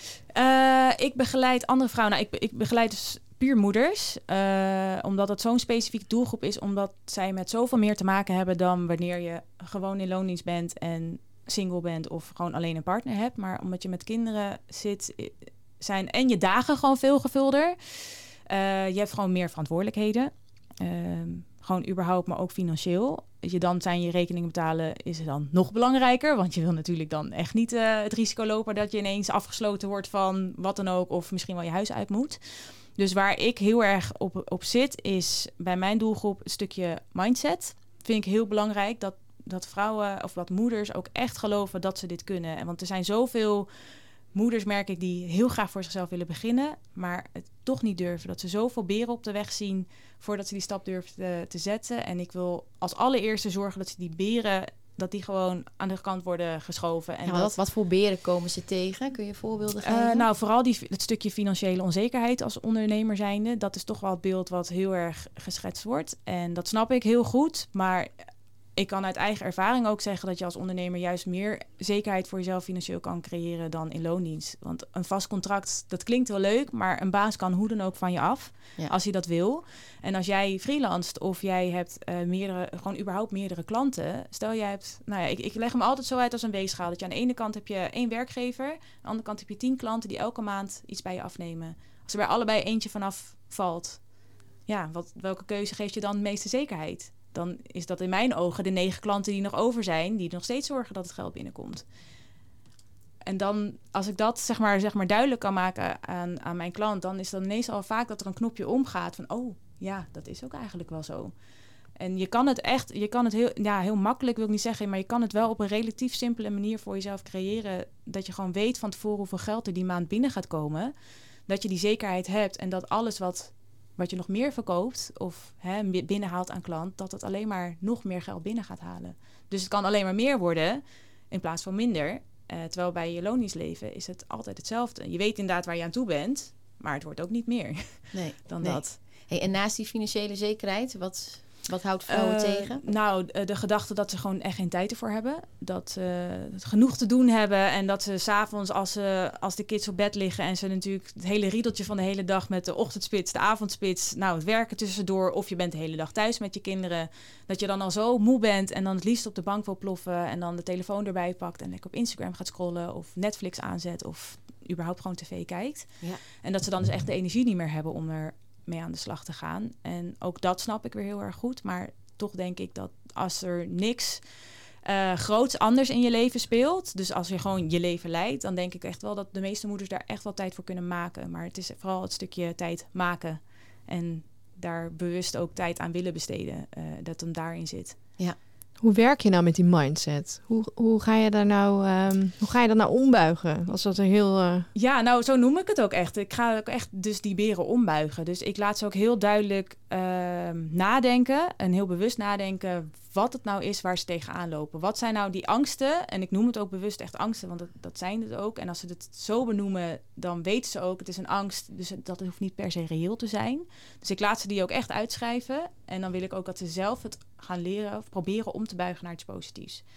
Uh, ik begeleid andere vrouwen. Nou, ik, ik begeleid dus puur moeders. Uh, omdat het zo'n specifieke doelgroep is. Omdat zij met zoveel meer te maken hebben dan wanneer je gewoon in loondienst bent en single bent of gewoon alleen een partner hebt. Maar omdat je met kinderen zit, zijn en je dagen gewoon veel gevulder. Uh, je hebt gewoon meer verantwoordelijkheden. Uh, gewoon überhaupt, maar ook financieel. Je dan zijn je rekeningen betalen is het dan nog belangrijker. Want je wil natuurlijk dan echt niet uh, het risico lopen dat je ineens afgesloten wordt van wat dan ook. Of misschien wel je huis uit moet. Dus waar ik heel erg op, op zit is bij mijn doelgroep een stukje mindset. Vind ik heel belangrijk dat, dat vrouwen of dat moeders ook echt geloven dat ze dit kunnen. En want er zijn zoveel moeders, merk ik, die heel graag voor zichzelf willen beginnen, maar het toch niet durven. Dat ze zoveel beren op de weg zien voordat ze die stap durven te, te zetten. En ik wil als allereerste zorgen dat ze die beren, dat die gewoon aan de kant worden geschoven. En ja, dat, wat, wat voor beren komen ze tegen? Kun je voorbeelden geven? Uh, nou, vooral die, het stukje financiële onzekerheid als ondernemer zijnde. Dat is toch wel het beeld wat heel erg geschetst wordt. En dat snap ik heel goed, maar ik kan uit eigen ervaring ook zeggen dat je als ondernemer juist meer zekerheid voor jezelf financieel kan creëren dan in loondienst. Want een vast contract, dat klinkt wel leuk, maar een baas kan hoe dan ook van je af, ja, als hij dat wil. En als jij freelanced of jij hebt uh, meerdere, gewoon überhaupt meerdere klanten. Stel jij hebt, nou ja, ik, ik leg hem altijd zo uit als een weegschaal. Dat je aan de ene kant heb je één werkgever, aan de andere kant heb je tien klanten die elke maand iets bij je afnemen. Als er bij allebei eentje vanaf valt, ja, wat, welke keuze geeft je dan de meeste zekerheid? Dan is dat in mijn ogen de negen klanten die nog over zijn, die nog steeds zorgen dat het geld binnenkomt. En dan, als ik dat zeg maar, zeg maar duidelijk kan maken aan, aan mijn klant, dan is dan ineens al vaak dat er een knopje omgaat van, oh, ja, dat is ook eigenlijk wel zo. En je kan het echt, je kan het heel, ja, heel makkelijk wil ik niet zeggen, maar je kan het wel op een relatief simpele manier voor jezelf creëren, dat je gewoon weet van tevoren hoeveel geld er die maand binnen gaat komen, dat je die zekerheid hebt en dat alles wat wat je nog meer verkoopt of hè, binnenhaalt aan klant, dat het alleen maar nog meer geld binnen gaat halen. Dus het kan alleen maar meer worden in plaats van minder. Uh, terwijl bij je loondienstleven is het altijd hetzelfde. Je weet inderdaad waar je aan toe bent, maar het wordt ook niet meer nee, dan nee. dat. Hey, en naast die financiële zekerheid, wat, wat houdt vrouwen uh, tegen? Nou, de, de gedachte dat ze gewoon echt geen tijd ervoor hebben. Dat ze het genoeg te doen hebben. En dat ze 's avonds, als, ze, als de kids op bed liggen en ze natuurlijk het hele riedeltje van de hele dag met de ochtendspits, de avondspits, nou het werken tussendoor, of je bent de hele dag thuis met je kinderen, dat je dan al zo moe bent en dan het liefst op de bank wil ploffen en dan de telefoon erbij pakt en lekker op Instagram gaat scrollen of Netflix aanzet of überhaupt gewoon tv kijkt. Ja. En dat ze dan dus echt de energie niet meer hebben om er mee aan de slag te gaan. En ook dat snap ik weer heel erg goed. Maar toch denk ik dat als er niks uh, groots anders in je leven speelt, dus als je gewoon je leven leidt, dan denk ik echt wel dat de meeste moeders daar echt wel tijd voor kunnen maken. Maar het is vooral het stukje tijd maken. En daar bewust ook tijd aan willen besteden. Uh, dat hem daarin zit. Ja. Hoe werk je nou met die mindset? Hoe, hoe ga je daar nou, um, hoe ga je dat nou ombuigen? Als dat een heel. Uh... Ja, nou, zo noem ik het ook echt. Ik ga ook echt dus die beren ombuigen. Dus ik laat ze ook heel duidelijk uh, nadenken en heel bewust nadenken wat het nou is waar ze tegenaan lopen. Wat zijn nou die angsten? En ik noem het ook bewust echt angsten, want dat, dat zijn het ook. En als ze het zo benoemen, dan weten ze ook, het is een angst, dus dat hoeft niet per se reëel te zijn. Dus ik laat ze die ook echt uitschrijven. En dan wil ik ook dat ze zelf het gaan leren of proberen om te buigen naar iets positiefs.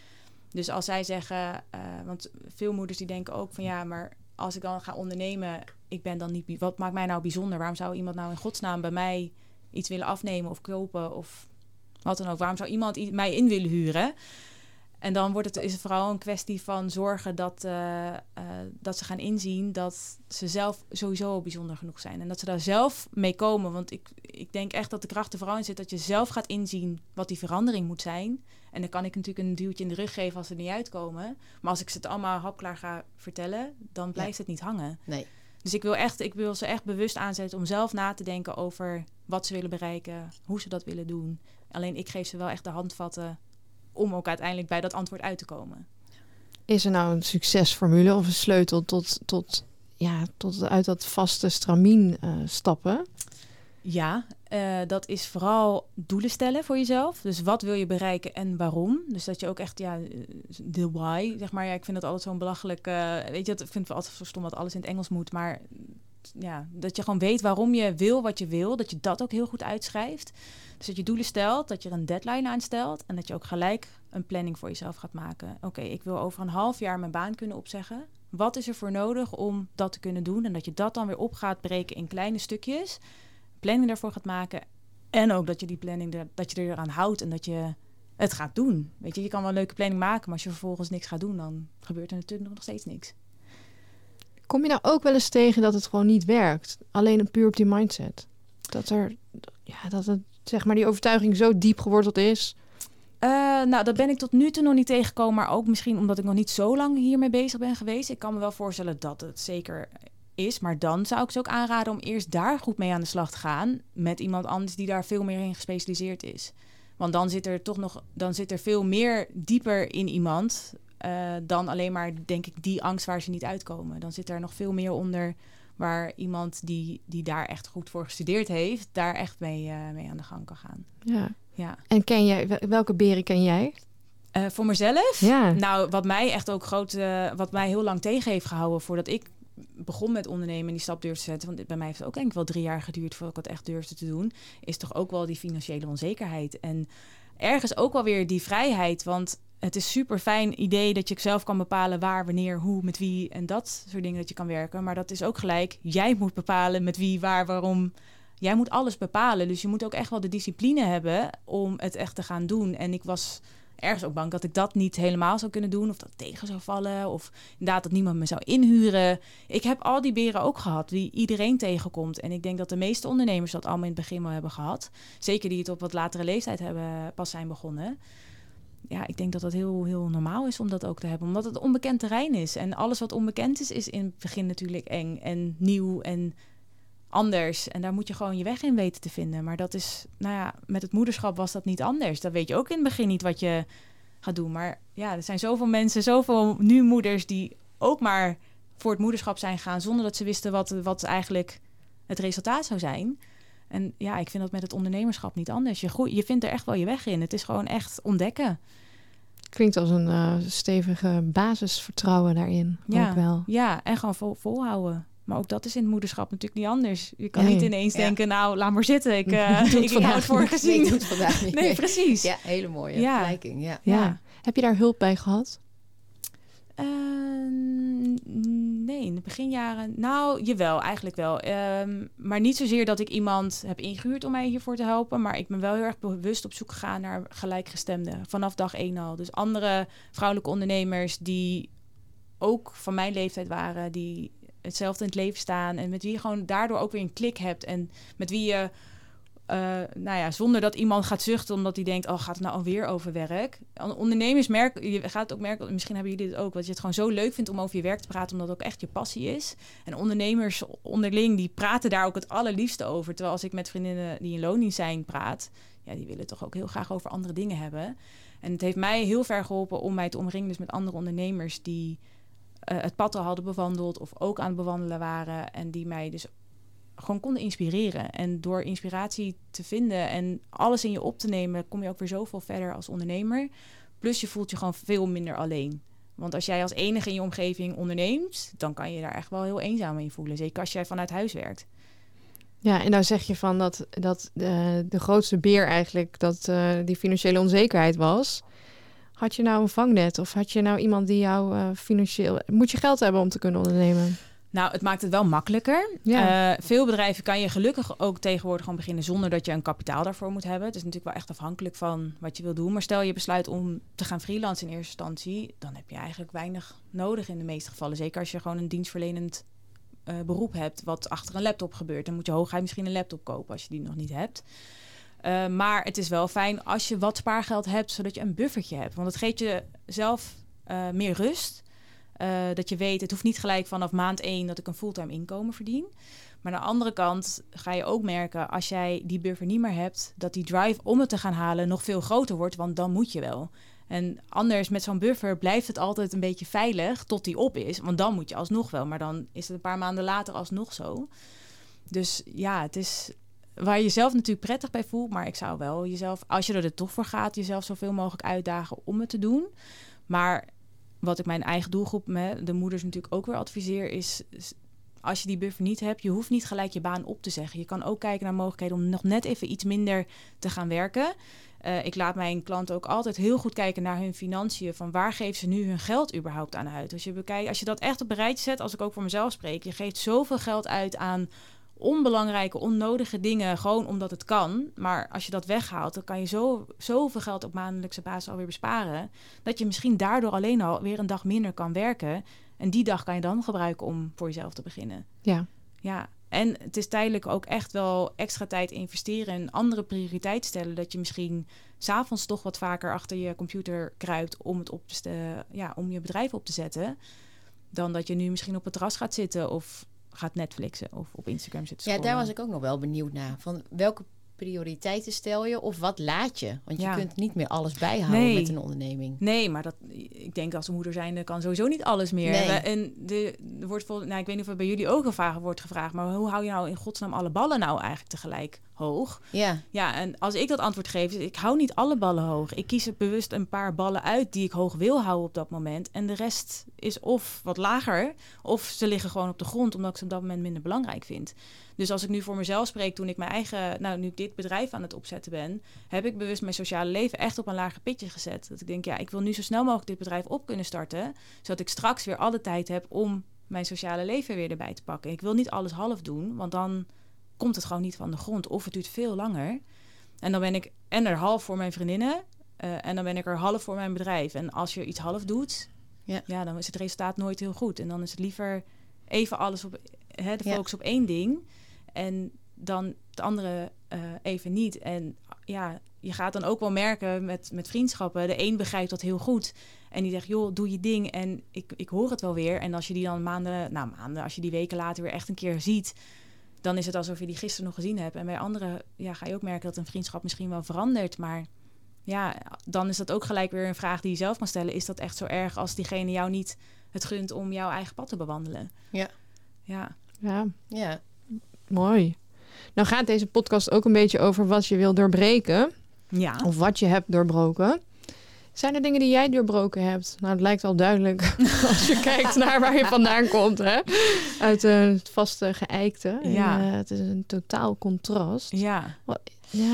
Dus als zij zeggen, uh, want veel moeders die denken ook van ja, maar als ik dan ga ondernemen, ik ben dan niet, wat maakt mij nou bijzonder? Waarom zou iemand nou in godsnaam bij mij iets willen afnemen of kopen of wat dan ook? Waarom zou iemand mij in willen huren? En dan wordt het, is het vooral een kwestie van zorgen dat, uh, uh, dat ze gaan inzien dat ze zelf sowieso al bijzonder genoeg zijn. En dat ze daar zelf mee komen. Want ik, ik denk echt dat de kracht er vooral in zit dat je zelf gaat inzien wat die verandering moet zijn. En dan kan ik natuurlijk een duwtje in de rug geven als ze er niet uitkomen. Maar als ik ze het allemaal hapklaar ga vertellen, dan blijft ja. het niet hangen. Nee. Dus ik wil, echt, ik wil ze echt bewust aanzetten om zelf na te denken over wat ze willen bereiken, hoe ze dat willen doen. Alleen ik geef ze wel echt de handvatten om ook uiteindelijk bij dat antwoord uit te komen. Is er nou een succesformule of een sleutel tot, tot, ja, tot uit dat vaste stramien uh, stappen? Ja, uh, dat is vooral doelen stellen voor jezelf. Dus wat wil je bereiken en waarom? Dus dat je ook echt, ja, de why, zeg maar. Ja, ik vind dat altijd zo'n belachelijk, uh, weet je, dat ik vind het altijd zo stom dat alles in het Engels moet. Maar ja, dat je gewoon weet waarom je wil wat je wil. Dat je dat ook heel goed uitschrijft. Dus dat je doelen stelt, dat je er een deadline aan stelt. En dat je ook gelijk een planning voor jezelf gaat maken. Oké, okay, ik wil over een half jaar mijn baan kunnen opzeggen. Wat is er voor nodig om dat te kunnen doen? En dat je dat dan weer op gaat breken in kleine stukjes. Planning daarvoor gaat maken. En ook dat je die planning, er, dat je er aan houdt en dat je het gaat doen. Weet je, je kan wel een leuke planning maken, maar als je vervolgens niks gaat doen, dan gebeurt er natuurlijk nog steeds niks. Kom je nou ook wel eens tegen dat het gewoon niet werkt? Alleen een puur op die mindset. Dat er, ja, dat het, zeg maar, die overtuiging zo diep geworteld is. Uh, nou, dat ben ik tot nu toe nog niet tegengekomen, maar ook misschien omdat ik nog niet zo lang hiermee bezig ben geweest. Ik kan me wel voorstellen dat het zeker is, maar dan zou ik ze ook aanraden om eerst daar goed mee aan de slag te gaan met iemand anders die daar veel meer in gespecialiseerd is. Want dan zit er toch nog, dan zit er veel meer dieper in iemand uh, dan alleen maar, denk ik, die angst waar ze niet uitkomen. Dan zit er nog veel meer onder waar iemand die, die daar echt goed voor gestudeerd heeft, daar echt mee, uh, mee aan de gang kan gaan. Ja. Ja. En ken jij, welke beren ken jij? Uh, voor mezelf? Ja. Nou, wat mij echt ook groot, uh, wat mij heel lang tegen heeft gehouden voordat ik begon met ondernemen en die stap durfde te zetten, want bij mij heeft het ook denk ik wel drie jaar geduurd voordat ik het echt durfde te doen, is toch ook wel die financiële onzekerheid. En ergens ook wel weer die vrijheid, want het is super fijn idee dat je zelf kan bepalen waar, wanneer, hoe, met wie en dat soort dingen dat je kan werken. Maar dat is ook gelijk, jij moet bepalen met wie, waar, waarom. Jij moet alles bepalen. Dus je moet ook echt wel de discipline hebben om het echt te gaan doen. En ik was ergens ook bang dat ik dat niet helemaal zou kunnen doen. Of dat tegen zou vallen. Of inderdaad dat niemand me zou inhuren. Ik heb al die beren ook gehad die iedereen tegenkomt. En ik denk dat de meeste ondernemers dat allemaal in het begin wel hebben gehad. Zeker die het op wat latere leeftijd hebben pas zijn begonnen. Ja, ik denk dat dat heel, heel normaal is om dat ook te hebben. Omdat het onbekend terrein is. En alles wat onbekend is, is in het begin natuurlijk eng en nieuw en anders. En daar moet je gewoon je weg in weten te vinden. Maar dat is, nou ja, met het moederschap was dat niet anders. Dan weet je ook in het begin niet wat je gaat doen. Maar ja, er zijn zoveel mensen, zoveel nu moeders die ook maar voor het moederschap zijn gegaan zonder dat ze wisten wat, wat eigenlijk het resultaat zou zijn. En ja, ik vind dat met het ondernemerschap niet anders. Je, groei, je vindt er echt wel je weg in. Het is gewoon echt ontdekken. Klinkt als een uh, stevige basisvertrouwen daarin. Ja, ook wel. Ja, en gewoon vol, volhouden. Maar ook dat is in het moederschap natuurlijk niet anders. Je kan nee. niet ineens ja. denken, nou, laat maar zitten. Ik, uh, doe ik, ik heb het voor gezien. Nee, doe het vandaag niet. Nee, precies. Ja, hele mooie ja. vergelijking. Ja. Ja. Ja. Heb je daar hulp bij gehad? Uh, nee, in de beginjaren... Nou, jawel, eigenlijk wel. Um, maar niet zozeer dat ik iemand heb ingehuurd om mij hiervoor te helpen. Maar ik ben wel heel erg bewust op zoek gegaan naar gelijkgestemden. Vanaf dag één al. Dus andere vrouwelijke ondernemers die ook van mijn leeftijd waren, die hetzelfde in het leven staan en met wie je gewoon daardoor ook weer een klik hebt en met wie je, uh, nou ja, zonder dat iemand gaat zuchten omdat hij denkt, oh, gaat het nou alweer over werk? Ondernemers merken, je gaat het ook merken, misschien hebben jullie dit ook, dat je het gewoon zo leuk vindt om over je werk te praten, omdat het ook echt je passie is. En ondernemers onderling, die praten daar ook het allerliefste over. Terwijl als ik met vriendinnen die in loondienst zijn praat, ja, die willen toch ook heel graag over andere dingen hebben. En het heeft mij heel ver geholpen om mij te omringen dus met andere ondernemers die Uh, het pad al hadden bewandeld of ook aan het bewandelen waren en die mij dus gewoon konden inspireren. En door inspiratie te vinden en alles in je op te nemen, kom je ook weer zoveel verder als ondernemer. Plus je voelt je gewoon veel minder alleen. Want als jij als enige in je omgeving onderneemt, dan kan je daar echt wel heel eenzaam in voelen. Zeker als jij vanuit huis werkt. Ja, en nou zeg je van dat, dat uh, de grootste beer eigenlijk dat uh, die financiële onzekerheid was. had je nou een vangnet? Of had je nou iemand die jou uh, financieel... Moet je geld hebben om te kunnen ondernemen? Nou, het maakt het wel makkelijker. Ja. Uh, veel bedrijven kan je gelukkig ook tegenwoordig gewoon beginnen zonder dat je een kapitaal daarvoor moet hebben. Het is natuurlijk wel echt afhankelijk van wat je wil doen. Maar stel je besluit om te gaan freelancen in eerste instantie, dan heb je eigenlijk weinig nodig in de meeste gevallen. Zeker als je gewoon een dienstverlenend uh, beroep hebt wat achter een laptop gebeurt. Dan moet je hooguit misschien een laptop kopen als je die nog niet hebt. Uh, maar het is wel fijn als je wat spaargeld hebt, zodat je een buffertje hebt. Want het geeft je zelf uh, meer rust. Uh, dat je weet, het hoeft niet gelijk vanaf maand één dat ik een fulltime inkomen verdien. Maar aan de andere kant ga je ook merken, als jij die buffer niet meer hebt, dat die drive om het te gaan halen nog veel groter wordt, want dan moet je wel. En anders met zo'n buffer blijft het altijd een beetje veilig tot die op is. Want dan moet je alsnog wel, maar dan is het een paar maanden later alsnog zo. Dus ja, het is waar je jezelf natuurlijk prettig bij voelt, maar ik zou wel jezelf, als je er toch voor gaat, jezelf zoveel mogelijk uitdagen om het te doen. Maar wat ik mijn eigen doelgroep, met de moeders natuurlijk ook weer adviseer, is als je die buffer niet hebt, je hoeft niet gelijk je baan op te zeggen. Je kan ook kijken naar mogelijkheden om nog net even iets minder te gaan werken. Uh, ik laat mijn klanten ook altijd heel goed kijken naar hun financiën. Van waar geven ze nu hun geld überhaupt aan uit? Als je bekijkt, als je dat echt op een rijtje zet, als ik ook voor mezelf spreek, je geeft zoveel geld uit aan onbelangrijke, onnodige dingen, gewoon omdat het kan. Maar als je dat weghaalt, dan kan je zo, zoveel geld op maandelijkse basis alweer besparen, dat je misschien daardoor alleen al weer een dag minder kan werken. En die dag kan je dan gebruiken om voor jezelf te beginnen. Ja. Ja. En het is tijdelijk ook echt wel extra tijd investeren en andere prioriteiten stellen. Dat je misschien 's avonds toch wat vaker achter je computer kruipt om het op te st- ja, om je bedrijf op te zetten. Dan dat je nu misschien op het terras gaat zitten of gaat Netflixen of op Instagram zitten scrollen. Ja, daar was ik ook nog wel benieuwd naar. Van welke prioriteiten stel je of wat laat je? Want je ja. kunt niet meer alles bijhouden nee. met een onderneming. Nee, maar dat, ik denk als moeder zijnde kan sowieso niet alles meer. Nee. En de, er wordt vol, nou, ik weet niet of het bij jullie ook al vragen wordt gevraagd, maar hoe hou je nou in godsnaam alle ballen nou eigenlijk tegelijk hoog? Ja. Ja, en als ik dat antwoord geef, is ik hou niet alle ballen hoog. Ik kies er bewust een paar ballen uit die ik hoog wil houden op dat moment. En de rest is of wat lager, of ze liggen gewoon op de grond, omdat ik ze op dat moment minder belangrijk vind. Dus als ik nu voor mezelf spreek, toen ik mijn eigen, nou nu ik dit bedrijf aan het opzetten ben, heb ik bewust mijn sociale leven echt op een lager pitje gezet. Dat ik denk, ja, ik wil nu zo snel mogelijk dit bedrijf op kunnen starten, zodat ik straks weer alle tijd heb om mijn sociale leven weer erbij te pakken. Ik wil niet alles half doen, want dan komt het gewoon niet van de grond. Of het duurt veel langer. En dan ben ik en er half voor mijn vriendinnen, uh, en dan ben ik er half voor mijn bedrijf. En als je iets half doet, ja. Ja, dan is het resultaat nooit heel goed. En dan is het liever even alles op, hè, de focus ja. op één ding. En dan het andere uh, even niet. En ja, je gaat dan ook wel merken met, met vriendschappen. De een begrijpt dat heel goed. En die zegt, joh, doe je ding. En ik, ik hoor het wel weer. En als je die dan maanden, nou maanden, als je die weken later weer echt een keer ziet, dan is het alsof je die gisteren nog gezien hebt. En bij anderen ja, ga je ook merken dat een vriendschap misschien wel verandert. Maar ja, dan is dat ook gelijk weer een vraag die je zelf kan stellen. Is dat echt zo erg als diegene jou niet het gunt om jouw eigen pad te bewandelen? Ja. Ja. Ja. Ja. Mooi. Nou gaat deze podcast ook een beetje over wat je wil doorbreken. Ja. Of wat je hebt doorbroken. Zijn er dingen die jij doorbroken hebt? Nou, het lijkt al duidelijk als je kijkt naar waar je vandaan komt. Hè? Uit uh, het vaste geëikte. Ja. En, uh, het is een totaal contrast. Ja. Wat, ja.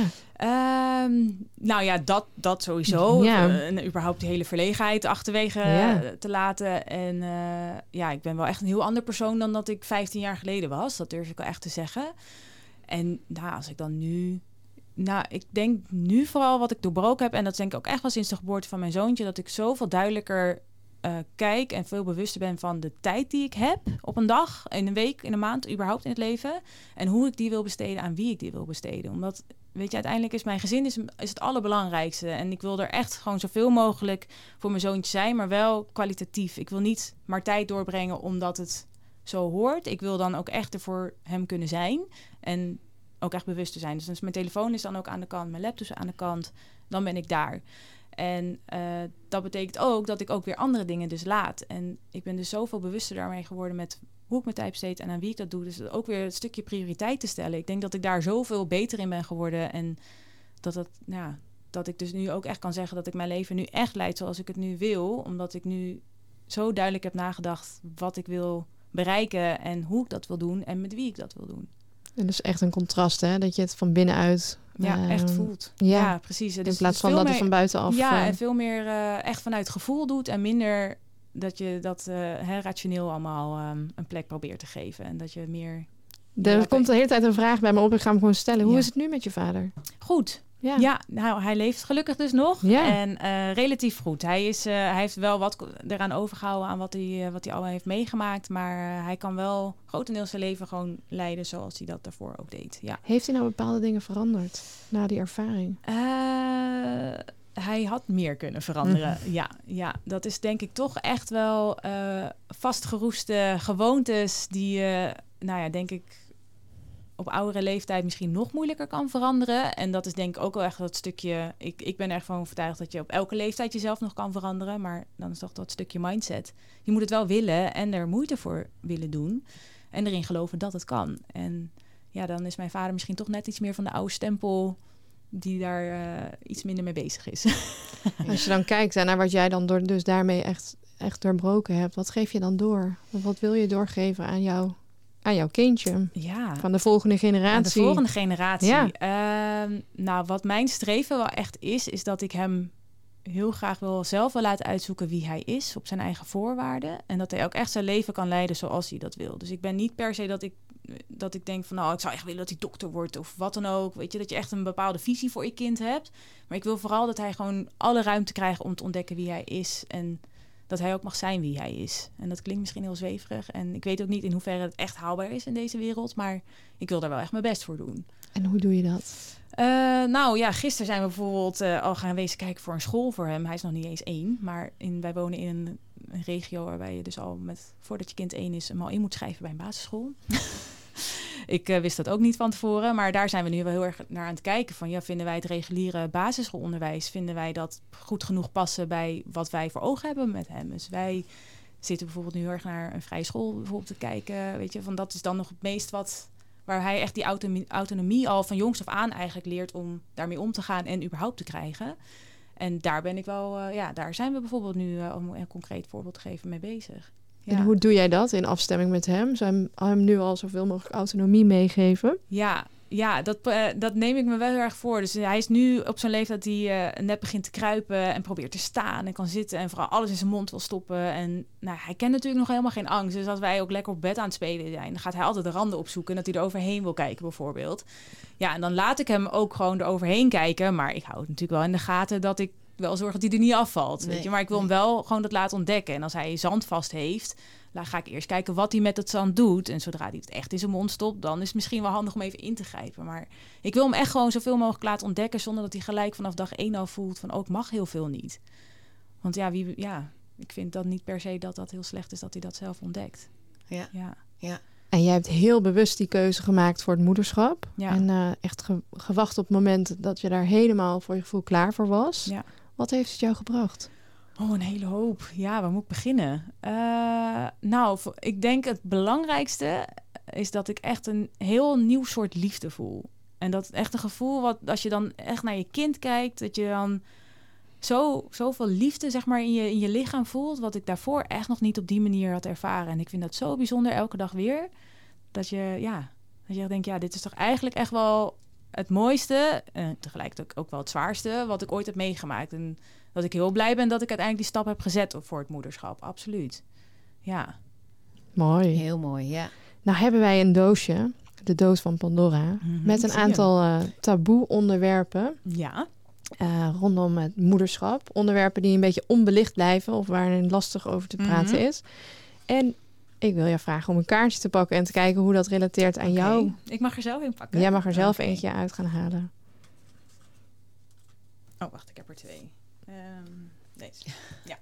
Um, nou ja, dat, dat sowieso. Ja. Uh, en überhaupt die hele verlegenheid achterwege ja. uh, te laten. En uh, ja, ik ben wel echt een heel ander persoon dan dat ik vijftien jaar geleden was. Dat durf ik wel echt te zeggen. En nou, als ik dan nu... Nou, ik denk nu vooral wat ik doorbroken heb, en dat denk ik ook echt wel sinds de geboorte van mijn zoontje, dat ik zoveel duidelijker uh, kijk en veel bewuster ben van de tijd die ik heb op een dag, in een week, in een maand, überhaupt in het leven. En hoe ik die wil besteden, aan wie ik die wil besteden. Omdat, weet je, uiteindelijk is mijn gezin is, is het allerbelangrijkste. En ik wil er echt gewoon zoveel mogelijk voor mijn zoontje zijn, maar wel kwalitatief. Ik wil niet maar tijd doorbrengen omdat het zo hoort. Ik wil dan ook echt er voor hem kunnen zijn. En ook echt bewust te zijn. Dus mijn telefoon is dan ook aan de kant, mijn laptop is aan de kant. Dan ben ik daar. En uh, dat betekent ook dat ik ook weer andere dingen dus laat. En ik ben dus zoveel bewuster daarmee geworden met hoe ik mijn tijd besteed en aan wie ik dat doe. Dus ook weer een stukje prioriteit te stellen. Ik denk dat ik daar zoveel beter in ben geworden. En dat, dat, ja, dat ik dus nu ook echt kan zeggen dat ik mijn leven nu echt leid zoals ik het nu wil. Omdat ik nu zo duidelijk heb nagedacht wat ik wil bereiken en hoe ik dat wil doen en met wie ik dat wil doen. En dus echt een contrast, hè? Dat je het van binnenuit... Ja, uh, echt voelt. Ja, ja precies. In dus, plaats dus van dat meer, het van buitenaf... Ja, uh, en veel meer uh, echt vanuit gevoel doet en minder dat je dat uh, hè, rationeel allemaal um, een plek probeert te geven. En dat je meer... Er ja, komt de hele tijd een vraag bij me op. Ik ga hem gewoon stellen. Hoe ja. is het nu met je vader? Goed. Ja, ja nou, hij leeft gelukkig dus nog. Ja. En uh, relatief goed. Hij, is, uh, hij heeft wel wat eraan overgehouden aan wat hij, uh, wat hij al heeft meegemaakt. Maar uh, hij kan wel grotendeels zijn leven gewoon leiden zoals hij dat daarvoor ook deed. Ja. Heeft hij nou bepaalde dingen veranderd na die ervaring? Uh, hij had meer kunnen veranderen. Mm. Ja, ja, dat is denk ik toch echt wel uh, vastgeroeste gewoontes die je, uh, nou ja, denk ik... op oudere leeftijd misschien nog moeilijker kan veranderen. En dat is denk ik ook wel echt dat stukje... Ik, ik ben er echt van overtuigd dat je op elke leeftijd jezelf nog kan veranderen. Maar dan is toch dat stukje mindset. Je moet het wel willen en er moeite voor willen doen. En erin geloven dat het kan. En ja, dan is mijn vader misschien toch net iets meer van de oude stempel... die daar uh, iets minder mee bezig is. Als je dan kijkt naar wat jij dan door, dus daarmee echt, echt doorbroken hebt... wat geef je dan door? Of wat wil je doorgeven aan jou? Aan jouw kindje. Ja. Van de volgende generatie. Aan de volgende generatie. Ja. Uh, nou, wat mijn streven wel echt is... is dat ik hem heel graag wil zelf wil laten uitzoeken wie hij is... op zijn eigen voorwaarden. En dat hij ook echt zijn leven kan leiden zoals hij dat wil. Dus ik ben niet per se dat ik, dat ik denk van... nou, ik zou echt willen dat hij dokter wordt of wat dan ook. Weet je, dat je echt een bepaalde visie voor je kind hebt. Maar ik wil vooral dat hij gewoon alle ruimte krijgt... om te ontdekken wie hij is... en dat hij ook mag zijn wie hij is. En dat klinkt misschien heel zweverig. En ik weet ook niet in hoeverre het echt haalbaar is in deze wereld. Maar ik wil daar wel echt mijn best voor doen. En hoe doe je dat? Uh, nou ja, gisteren zijn we bijvoorbeeld uh, al gaan wezen kijken voor een school voor hem. Hij is nog niet eens één. Maar in, wij wonen in een, een regio waarbij je dus al met voordat je kind één is... hem al in moet schrijven bij een basisschool. Ik uh, wist dat ook niet van tevoren. Maar daar zijn we nu wel heel erg naar aan het kijken. Van ja, vinden wij het reguliere basisschoolonderwijs... vinden wij dat goed genoeg passen bij wat wij voor ogen hebben met hem. Dus wij zitten bijvoorbeeld nu heel erg naar een vrije school bijvoorbeeld te kijken. Weet je, van dat is dan nog het meest wat... waar hij echt die autonomie, autonomie al van jongs af aan eigenlijk leert... om daarmee om te gaan en überhaupt te krijgen. En daar ben ik wel... Uh, ja, daar zijn we bijvoorbeeld nu, uh, om een concreet voorbeeld te geven, mee bezig. Ja. En hoe doe jij dat in afstemming met hem? Zou hem, hem nu al zoveel mogelijk autonomie meegeven? Ja, ja dat, uh, dat neem ik me wel heel erg voor. Dus hij is nu op zo'n leeftijd dat hij uh, net begint te kruipen... en probeert te staan en kan zitten... en vooral alles in zijn mond wil stoppen. En nou, hij kent natuurlijk nog helemaal geen angst. Dus als wij ook lekker op bed aan het spelen zijn... dan gaat hij altijd de randen opzoeken... en dat hij er overheen wil kijken bijvoorbeeld. Ja, en dan laat ik hem ook gewoon er overheen kijken... maar ik hou het natuurlijk wel in de gaten dat ik... wel zorgen dat hij er niet afvalt, nee, weet je. Maar ik wil nee. hem wel gewoon dat laten ontdekken. En als hij zand vast heeft, dan ga ik eerst kijken wat hij met het zand doet. En zodra hij het echt in zijn mond stopt, dan is het misschien wel handig om even in te grijpen. Maar ik wil hem echt gewoon zoveel mogelijk laten ontdekken, zonder dat hij gelijk vanaf dag één al voelt van, oh, ik mag heel veel niet. Want ja, wie, ja, ik vind dat niet per se dat dat heel slecht is dat hij dat zelf ontdekt. Ja, ja. ja. En jij hebt heel bewust die keuze gemaakt voor het moederschap. Ja. En uh, echt ge- gewacht op het moment dat je daar helemaal voor je gevoel klaar voor was. Ja. Wat heeft het jou gebracht? Oh, een hele hoop. Ja, waar moet ik beginnen? Uh, nou, ik denk het belangrijkste is dat ik echt een heel nieuw soort liefde voel. En dat echt een gevoel wat, als je dan echt naar je kind kijkt, dat je dan zo, zoveel liefde zeg maar in je, in je lichaam voelt, wat ik daarvoor echt nog niet op die manier had ervaren. En ik vind dat zo bijzonder elke dag weer. Dat je, ja, dat je denkt, ja, dit is toch eigenlijk echt wel het mooiste en tegelijkertijd ook wel het zwaarste wat ik ooit heb meegemaakt. En dat ik heel blij ben dat ik uiteindelijk die stap heb gezet voor het moederschap. Absoluut. Ja. Mooi. Heel mooi, ja. Nou hebben wij een doosje, de doos van Pandora, Mm-hmm, met een aantal uh, taboe onderwerpen. Ja. Uh, rondom het moederschap. Onderwerpen die een beetje onbelicht blijven of waar een lastig over te praten mm-hmm. is. En ik wil je vragen om een kaartje te pakken en te kijken hoe dat relateert aan okay. jou. Ik mag er zelf een pakken. Jij mag er zelf okay. eentje uit gaan halen. Oh, wacht, ik heb er twee. Um, deze. Ja.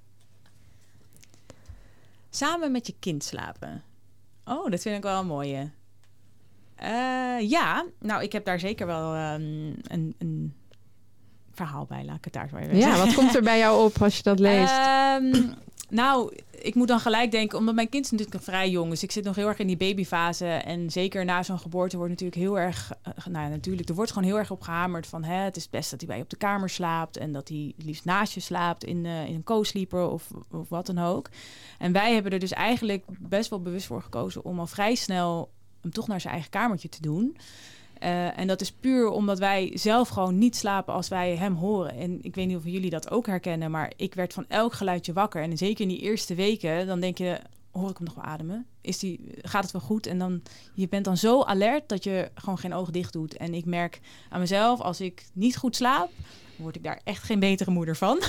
Samen met je kind slapen. Oh, dat vind ik wel een mooie. Uh, ja, nou, ik heb daar zeker wel um, een, een verhaal bij. Laat ik het daar zo even Ja, zeggen. wat komt er bij jou op als je dat leest? Um, nou, ik moet dan gelijk denken, omdat mijn kind is natuurlijk nog vrij jong, dus ik zit nog heel erg in die babyfase. En zeker na zo'n geboorte wordt natuurlijk heel erg, uh, nou ja, natuurlijk, er wordt gewoon heel erg op gehamerd van, hè, het is best dat hij bij je op de kamer slaapt en dat hij het liefst naast je slaapt in, uh, in een co-sleeper of, of wat dan ook. En wij hebben er dus eigenlijk best wel bewust voor gekozen om al vrij snel hem toch naar zijn eigen kamertje te doen. Uh, en dat is puur omdat wij zelf gewoon niet slapen als wij hem horen. En ik weet niet of jullie dat ook herkennen, maar ik werd van elk geluidje wakker. En zeker in die eerste weken, dan denk je, hoor ik hem nog wel ademen? Is die, gaat het wel goed? En dan, je bent dan zo alert dat je gewoon geen ogen dicht doet. En ik merk aan mezelf, als ik niet goed slaap, word ik daar echt geen betere moeder van.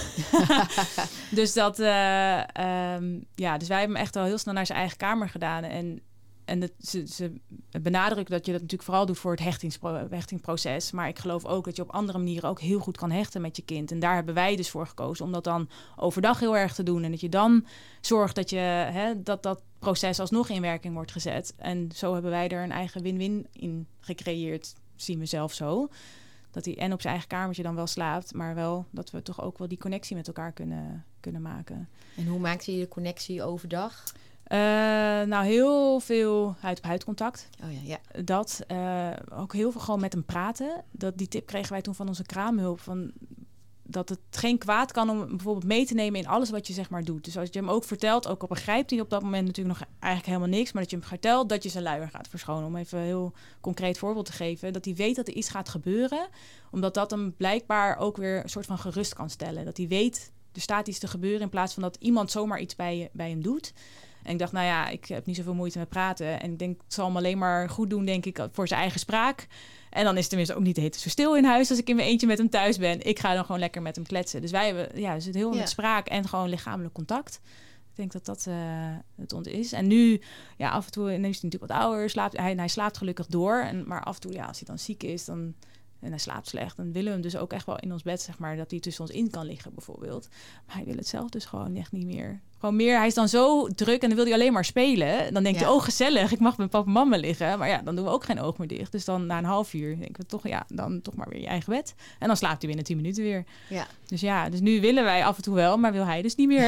dus dat, uh, um, ja, dus wij hebben hem echt wel heel snel naar zijn eigen kamer gedaan. En En dat, ze, ze benadrukken dat je dat natuurlijk vooral doet voor het hechtingspro- hechtingproces. Maar ik geloof ook dat je op andere manieren ook heel goed kan hechten met je kind. En daar hebben wij dus voor gekozen om dat dan overdag heel erg te doen. En dat je dan zorgt dat je, hè, dat, dat proces alsnog in werking wordt gezet. En zo hebben wij er een eigen win-win in gecreëerd, zien we zelf zo. Dat hij en op zijn eigen kamertje dan wel slaapt, maar wel dat we toch ook wel die connectie met elkaar kunnen, kunnen maken. En hoe maakt je de connectie overdag? Uh, nou, heel veel huid-op-huid contact. Oh ja, ja. Dat. Uh, ook heel veel gewoon met hem praten. Dat, die tip kregen wij toen van onze kraamhulp. Van, dat het geen kwaad kan om hem bijvoorbeeld mee te nemen in alles wat je zeg maar doet. Dus als je hem ook vertelt, ook al begrijpt hij op dat moment natuurlijk nog eigenlijk helemaal niks, maar dat je hem vertelt dat je zijn luier gaat verschonen. Om even een heel concreet voorbeeld te geven. Dat hij weet dat er iets gaat gebeuren. Omdat dat hem blijkbaar ook weer een soort van gerust kan stellen. Dat hij weet, er staat iets te gebeuren in plaats van dat iemand zomaar iets bij, bij hem doet. En ik dacht, nou ja, ik heb niet zoveel moeite met praten. En ik denk, het zal hem alleen maar goed doen, denk ik, voor zijn eigen spraak. En dan is het tenminste ook niet de hele tijd zo stil in huis als ik in mijn eentje met hem thuis ben. Ik ga dan gewoon lekker met hem kletsen. Dus wij hebben, ja, dus het heel veel ja. met spraak en gewoon lichamelijk contact. Ik denk dat dat uh, het ont is. En nu, ja, af en toe, en nu is hij natuurlijk wat ouder, slaapt, hij, hij slaapt gelukkig door. En, maar af en toe, ja, als hij dan ziek is, dan... en hij slaapt slecht, dan willen we hem dus ook echt wel in ons bed, zeg maar, dat hij tussen ons in kan liggen, bijvoorbeeld. Maar hij wil het zelf dus gewoon echt niet meer. Gewoon meer, hij is dan zo druk en dan wil hij alleen maar spelen. Dan denkt ja. hij, oh gezellig, ik mag met papa en mama liggen. Maar ja, dan doen we ook geen oog meer dicht. Dus dan na een half uur denken we toch, ja, dan toch maar weer je eigen bed. En dan slaapt hij binnen tien minuten weer. Ja. Dus ja, dus nu willen wij af en toe wel, maar wil hij dus niet meer.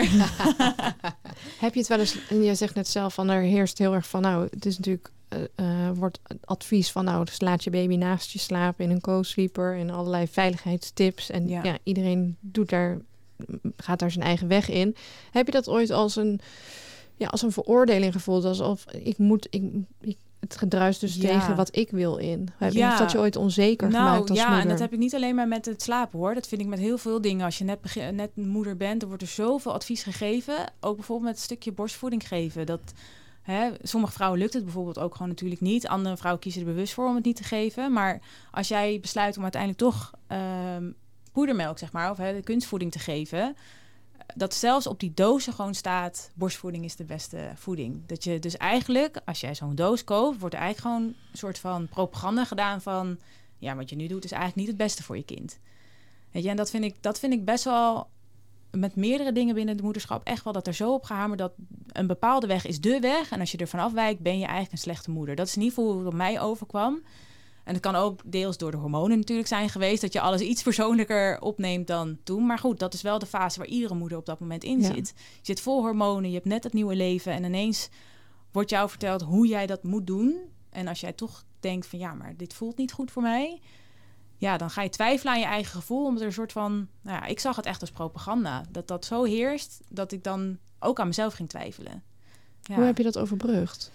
Heb je het wel eens, en je zegt net zelf van, er heerst heel erg van, nou, het is natuurlijk... Uh, wordt advies van, nou, dus laat je baby naast je slapen in een co-sleeper en allerlei veiligheidstips. En ja. ja, iedereen doet daar, gaat daar zijn eigen weg in. Heb je dat ooit als een, ja, als een veroordeling gevoeld? Alsof ik moet, ik, ik het gedruist dus ja. tegen wat ik wil in. Heb je ja. dat je ooit onzeker nou, gemaakt als ja, moeder? En dat heb ik niet alleen maar met het slapen, hoor. Dat vind ik met heel veel dingen. Als je net, begin, net moeder bent, er wordt er zoveel advies gegeven. Ook bijvoorbeeld met een stukje borstvoeding geven. Dat... Hè, sommige vrouwen lukt het bijvoorbeeld ook gewoon natuurlijk niet. Andere vrouwen kiezen er bewust voor om het niet te geven. Maar als jij besluit om uiteindelijk toch um, poedermelk, zeg maar, of hè, de kunstvoeding te geven, dat zelfs op die dozen gewoon staat, borstvoeding is de beste voeding. Dat je dus eigenlijk, als jij zo'n doos koopt, wordt er eigenlijk gewoon een soort van propaganda gedaan van, ja, wat je nu doet is eigenlijk niet het beste voor je kind. Weet je, en dat vind ik, dat vind ik best wel... met meerdere dingen binnen het moederschap echt wel dat er zo op gehamerd dat een bepaalde weg is de weg. En als je ervan afwijkt, ben je eigenlijk een slechte moeder. Dat is in ieder geval hoe het op mij overkwam. En het kan ook deels door de hormonen natuurlijk zijn geweest, dat je alles iets persoonlijker opneemt dan toen. Maar goed, dat is wel de fase waar iedere moeder op dat moment in ja. zit. Je zit vol hormonen, je hebt net het nieuwe leven en ineens wordt jou verteld hoe jij dat moet doen. En als jij toch denkt van ja, maar dit voelt niet goed voor mij, ja, dan ga je twijfelen aan je eigen gevoel. Omdat er een soort van... Nou ja, ik zag het echt als propaganda. Dat dat zo heerst, dat ik dan ook aan mezelf ging twijfelen. Ja. Hoe heb je dat overbrugd?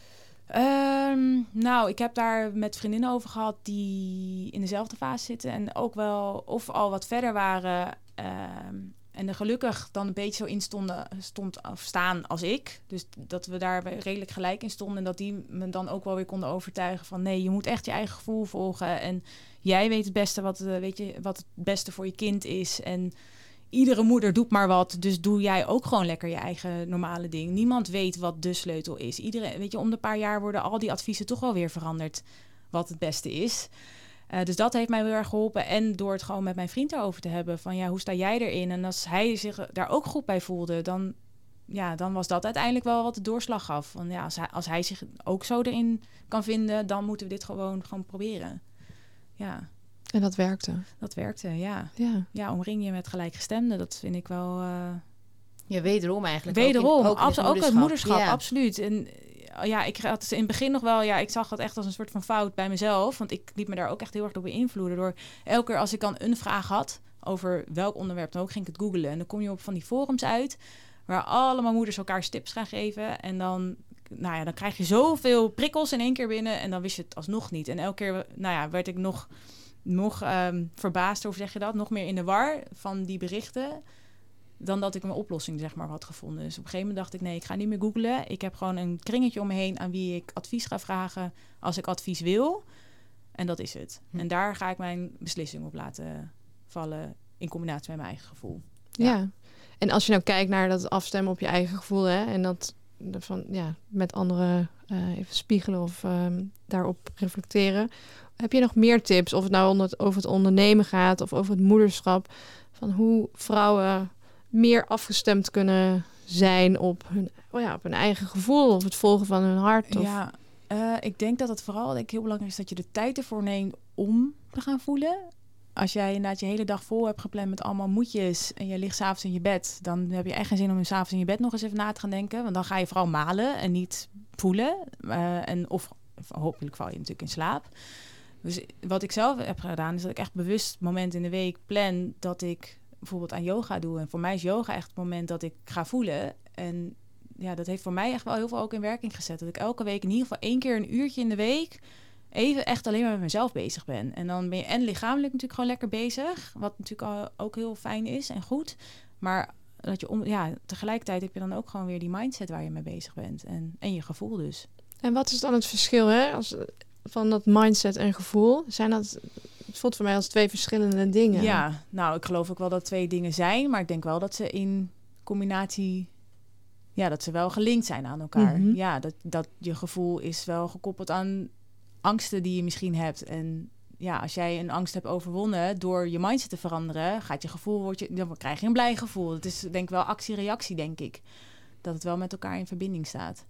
Um, nou, ik heb daar met vriendinnen over gehad die in dezelfde fase zitten. En ook wel of al wat verder waren. Um, en er gelukkig dan een beetje zo in stonden, stond of staan als ik. Dus dat we daar redelijk gelijk in stonden. En dat die me dan ook wel weer konden overtuigen van nee, je moet echt je eigen gevoel volgen. En jij weet het beste wat, weet je, wat het beste voor je kind is. En iedere moeder doet maar wat. Dus doe jij ook gewoon lekker je eigen normale ding. Niemand weet wat de sleutel is. Iedereen, weet je, om de paar jaar worden al die adviezen toch wel weer veranderd wat het beste is. Uh, dus dat heeft mij heel erg geholpen. En door het gewoon met mijn vriend erover te hebben. Van ja, hoe sta jij erin? En als hij zich daar ook goed bij voelde, dan, ja, dan was dat uiteindelijk wel wat de doorslag gaf. Van ja, als hij, als hij zich ook zo erin kan vinden, dan moeten we dit gewoon, gewoon proberen. Ja. En dat werkte? Dat werkte, ja. Ja, ja, omring je met gelijkgestemden. Dat vind ik wel... Uh... Ja, wederom eigenlijk. Wederom, ook, in, ook, abso- in het ook het moederschap, ja. absoluut. En ja, ik had in het begin nog wel... Ja, ik zag dat echt als een soort van fout bij mezelf. Want ik liet me daar ook echt heel erg door beïnvloeden. Door elke keer als ik dan een vraag had over welk onderwerp dan ook, ging ik het googlen. En dan kom je op van die forums uit, waar allemaal moeders elkaar tips gaan geven. En dan nou ja, dan krijg je zoveel prikkels in één keer binnen en dan wist je het alsnog niet. En elke keer, nou ja, werd ik nog, nog um, verbaasd, hoe zeg je dat, nog meer in de war van die berichten, dan dat ik een oplossing, zeg maar, had gevonden. Dus op een gegeven moment dacht ik, nee, ik ga niet meer googlen. Ik heb gewoon een kringetje om me heen aan wie ik advies ga vragen als ik advies wil. En dat is het. Hm. En daar ga ik mijn beslissing op laten vallen in combinatie met mijn eigen gevoel. Ja. ja. En als je nou kijkt naar dat afstemmen op je eigen gevoel, hè, en dat van ja, met anderen uh, even spiegelen of um, daarop reflecteren. Heb je nog meer tips? Of het nou onder het, over het ondernemen gaat of over het moederschap, van hoe vrouwen meer afgestemd kunnen zijn op hun, oh ja, op hun eigen gevoel of het volgen van hun hart? Of... Ja, uh, ik denk dat het vooral denk ik, heel belangrijk is dat je de tijd ervoor neemt om te gaan voelen. Als jij inderdaad je hele dag vol hebt gepland met allemaal moedjes en je ligt 's avonds in je bed, dan heb je echt geen zin om je 's avonds in je bed nog eens even na te gaan denken. Want dan ga je vooral malen en niet voelen. Uh, en of, of hopelijk val je natuurlijk in slaap. Dus wat ik zelf heb gedaan, is dat ik echt bewust moment in de week plan dat ik bijvoorbeeld aan yoga doe. En voor mij is yoga echt het moment dat ik ga voelen. En ja, dat heeft voor mij echt wel heel veel ook in werking gezet. Dat ik elke week in ieder geval één keer een uurtje in de week even echt alleen maar met mezelf bezig ben. En dan ben je en lichamelijk natuurlijk gewoon lekker bezig. Wat natuurlijk ook heel fijn is en goed. Maar dat je om, ja, tegelijkertijd heb je dan ook gewoon weer die mindset waar je mee bezig bent. En, en je gevoel dus. En wat is dan het verschil, hè? Als, van dat mindset en gevoel? Zijn dat, het voelt voor mij als twee verschillende dingen. Ja, nou, ik geloof ook wel dat twee dingen zijn. Maar ik denk wel dat ze in combinatie, ja, dat ze wel gelinkt zijn aan elkaar. Mm-hmm. Ja, dat, dat je gevoel is wel gekoppeld aan angsten die je misschien hebt. En ja, als jij een angst hebt overwonnen door je mindset te veranderen, gaat je gevoel, word je, dan krijg je een blij gevoel. Het is denk ik wel actie-reactie, denk ik. Dat het wel met elkaar in verbinding staat.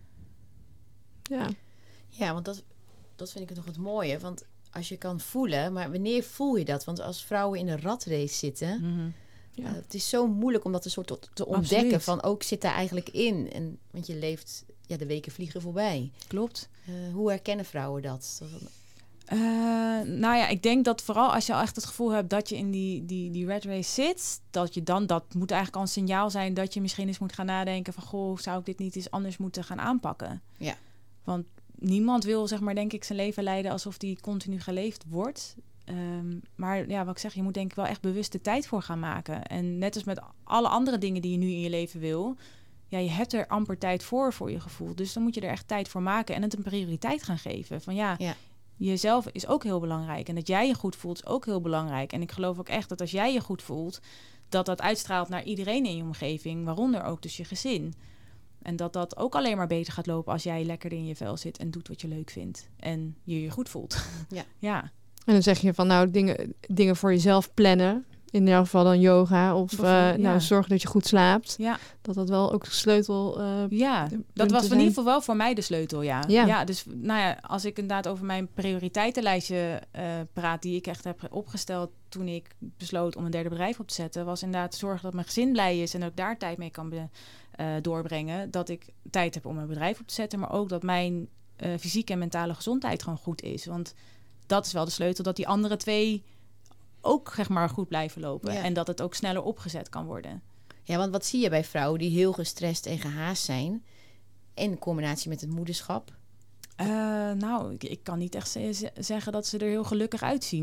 Ja, ja, want dat, dat vind ik nog het mooie. Want als je kan voelen, maar wanneer voel je dat? Want als vrouwen in een ratrace zitten, mm-hmm. ja. uh, het is zo moeilijk om dat een soort te, te ontdekken. Absoluut. Van ook zit daar eigenlijk in. En, want je leeft, ja, de weken vliegen voorbij. Klopt. Uh, hoe herkennen vrouwen dat? Uh, nou ja, ik denk dat vooral als je echt het gevoel hebt dat je in die, die, die rat race zit, dat je dan, dat moet eigenlijk al een signaal zijn dat je misschien eens moet gaan nadenken van, goh, zou ik dit niet eens anders moeten gaan aanpakken? Ja. Want niemand wil, zeg maar, denk ik, zijn leven leiden alsof die continu geleefd wordt. Um, maar ja, wat ik zeg, je moet denk ik wel echt bewust de tijd voor gaan maken. En net als met alle andere dingen die je nu in je leven wil, ja, je hebt er amper tijd voor, voor je gevoel. Dus dan moet je er echt tijd voor maken en het een prioriteit gaan geven. Van ja, ja, jezelf is ook heel belangrijk. En dat jij je goed voelt is ook heel belangrijk. En ik geloof ook echt dat als jij je goed voelt, dat dat uitstraalt naar iedereen in je omgeving, waaronder ook dus je gezin. En dat dat ook alleen maar beter gaat lopen als jij lekker in je vel zit en doet wat je leuk vindt. En je je goed voelt. Ja. Ja. En dan zeg je van nou, dingen, dingen voor jezelf plannen. In ieder geval dan yoga. Of uh, ja. nou, zorgen dat je goed slaapt. Ja. Dat dat wel ook de sleutel uh, Ja, dat was in ieder geval wel voor mij de sleutel, ja. Ja, ja dus nou ja, als ik inderdaad over mijn prioriteitenlijstje uh, praat, die ik echt heb opgesteld toen ik besloot om een derde bedrijf op te zetten, was inderdaad zorgen dat mijn gezin blij is en dat ik daar tijd mee kan be, uh, doorbrengen. Dat ik tijd heb om mijn bedrijf op te zetten, maar ook dat mijn uh, fysieke en mentale gezondheid gewoon goed is. Want dat is wel de sleutel, dat die andere twee ook, zeg maar, goed blijven lopen. Ja. En dat het ook sneller opgezet kan worden. Ja, want wat zie je bij vrouwen die heel gestrest en gehaast zijn in combinatie met het moederschap? Uh, nou, ik, ik kan niet echt z- zeggen dat ze er heel gelukkig uitzien.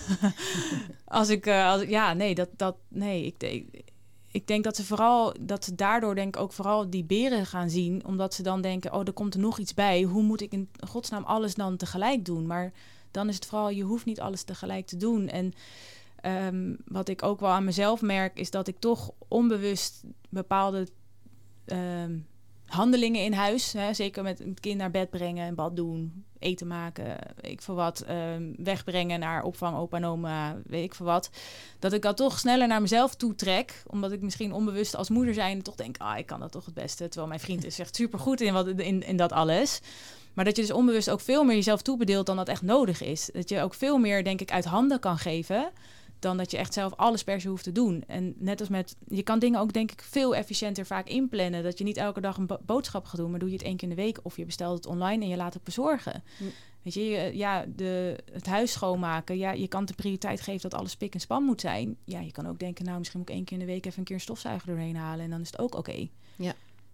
als ik, uh, als, ja, nee, dat, dat, nee, ik, ik, ik denk dat ze vooral, dat ze daardoor denk ik ook vooral die beren gaan zien, omdat ze dan denken, oh, er komt er nog iets bij. Hoe moet ik in godsnaam alles dan tegelijk doen? Maar dan is het vooral, je hoeft niet alles tegelijk te doen. En um, wat ik ook wel aan mezelf merk, is dat ik toch onbewust bepaalde um, handelingen in huis, hè, zeker met het kind naar bed brengen, bad doen, eten maken, weet ik veel wat, um, wegbrengen naar opvang, opa en oma, weet ik veel wat, dat ik dat toch sneller naar mezelf toe trek, omdat ik misschien onbewust als moeder zijn toch denk, ah, ik kan dat toch het beste, terwijl mijn vriend is echt supergoed in, wat, in, in dat alles. Maar dat je dus onbewust ook veel meer jezelf toebedeelt dan dat echt nodig is. Dat je ook veel meer, denk ik, uit handen kan geven dan dat je echt zelf alles per se hoeft te doen. En net als met, je kan dingen ook, denk ik, veel efficiënter vaak inplannen. Dat je niet elke dag een bo- boodschap gaat doen, maar doe je het één keer in de week of je bestelt het online en je laat het bezorgen. Hm. Weet je, je, ja, de, het huis schoonmaken, ja, je kan de prioriteit geven dat alles pik en span moet zijn. Ja, je kan ook denken, nou, misschien moet ik één keer in de week even een keer een stofzuiger doorheen halen en dan is het ook oké. Okay. Ja.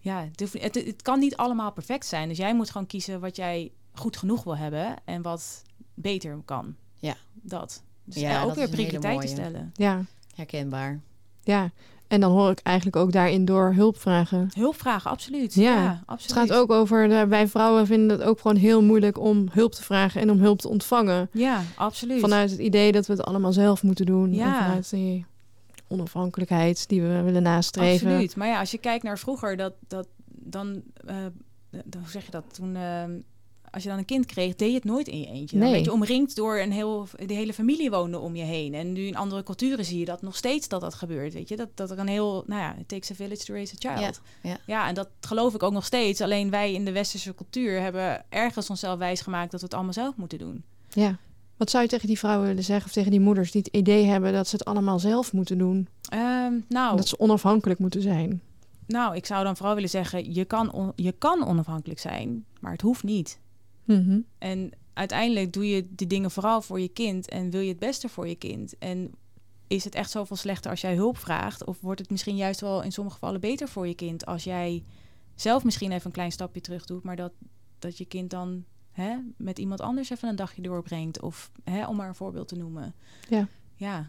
ja, het, hoeft, het, het kan niet allemaal perfect zijn. Dus jij moet gewoon kiezen wat jij goed genoeg wil hebben en wat beter kan. Ja. Dat. Dus ja, ook dat weer is een hele prioriteiten mooie. stellen. Ja. Herkenbaar. Ja. En dan hoor ik eigenlijk ook daarin door hulp vragen. Hulp vragen, absoluut. Ja, ja absoluut. Het gaat ook over, de, wij vrouwen vinden het ook gewoon heel moeilijk om hulp te vragen en om hulp te ontvangen. Ja, absoluut. Vanuit het idee dat we het allemaal zelf moeten doen. Ja. En vanuit die onafhankelijkheid die we willen nastreven. Absoluut. Maar ja, als je kijkt naar vroeger, dat, dat dan, uh, hoe zeg je dat, toen... Uh, als je dan een kind kreeg, deed je het nooit in je eentje. Dan nee. werd je omringd door een heel... De hele familie woonde om je heen. En nu in andere culturen zie je dat nog steeds dat dat gebeurt. Weet je, dat, dat er een heel... Nou ja, it takes a village to raise a child. Ja, ja. ja, en dat geloof ik ook nog steeds. Alleen wij in de westerse cultuur hebben ergens onszelf wijsgemaakt dat we het allemaal zelf moeten doen. Ja. Wat zou je tegen die vrouwen willen zeggen, of tegen die moeders die het idee hebben dat ze het allemaal zelf moeten doen? Um, nou, dat ze onafhankelijk moeten zijn. Nou, ik zou dan vooral willen zeggen, je kan, on, je kan onafhankelijk zijn, maar het hoeft niet. Mm-hmm. En uiteindelijk doe je die dingen vooral voor je kind en wil je het beste voor je kind. En is het echt zoveel slechter als jij hulp vraagt? Of wordt het misschien juist wel in sommige gevallen beter voor je kind als jij zelf misschien even een klein stapje terug doet, maar dat, dat je kind dan hè, met iemand anders even een dagje doorbrengt? Of hè, om maar een voorbeeld te noemen. Ja. Ja.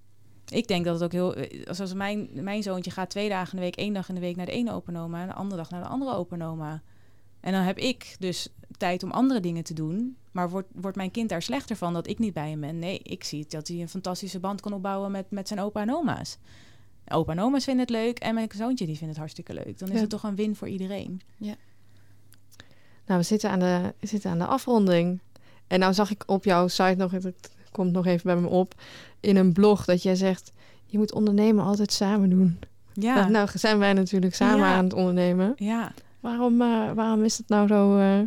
Ik denk dat het ook heel... Zoals mijn, mijn zoontje gaat twee dagen in de week, één dag in de week naar de ene openoma en de andere dag naar de andere openoma. En dan heb ik dus tijd om andere dingen te doen. Maar wordt, wordt mijn kind daar slechter van dat ik niet bij hem ben? Nee, ik zie het, dat hij een fantastische band kan opbouwen met, met zijn opa en oma's. Opa en oma's vinden het leuk en mijn zoontje die vindt het hartstikke leuk. Dan is ja. het toch een win voor iedereen. Ja. Nou, we zitten aan de, we zitten aan de afronding. En nou zag ik op jouw site nog, het komt nog even bij me op, in een blog dat jij zegt, je moet ondernemen altijd samen doen. Ja. Nou, nou zijn wij natuurlijk samen ja. aan het ondernemen. Ja. Waarom, uh, waarom is het nou zo... Uh,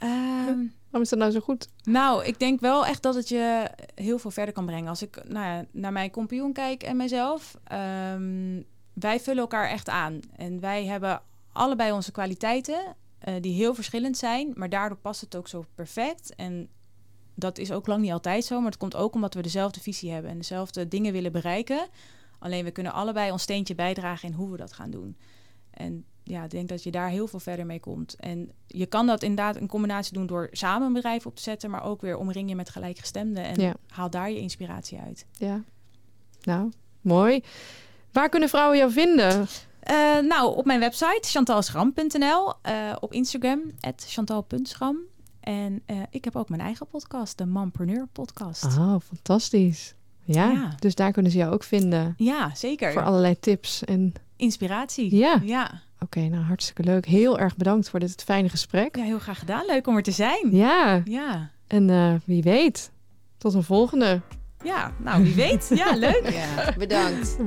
um, waarom is dat nou zo goed? Nou, ik denk wel echt dat het je heel veel verder kan brengen. Als ik nou ja, naar mijn compagnon kijk en mezelf. Um, wij vullen elkaar echt aan. En wij hebben allebei onze kwaliteiten uh, die heel verschillend zijn. Maar daardoor past het ook zo perfect. En dat is ook lang niet altijd zo. Maar het komt ook omdat we dezelfde visie hebben. En dezelfde dingen willen bereiken. Alleen we kunnen allebei ons steentje bijdragen in hoe we dat gaan doen. En ja, ik denk dat je daar heel veel verder mee komt. En je kan dat inderdaad in combinatie doen door samen een bedrijf op te zetten, maar ook weer omring je met gelijkgestemden en ja. haal daar je inspiratie uit. Ja, nou, mooi. Waar kunnen vrouwen jou vinden? Uh, nou, op mijn website chantal schram punt n l, uh, op Instagram at chantal punt schram. En uh, ik heb ook mijn eigen podcast, de Mompreneur podcast. Oh, fantastisch. Ja, ja, dus daar kunnen ze jou ook vinden. Ja, zeker. Voor allerlei tips en... inspiratie. Ja. ja. Oké, okay, nou hartstikke leuk. Heel erg bedankt voor dit fijne gesprek. Ja, heel graag gedaan. Leuk om er te zijn. Ja. Ja. En uh, wie weet, tot een volgende. Ja, nou wie weet. Ja, leuk. Ja, bedankt.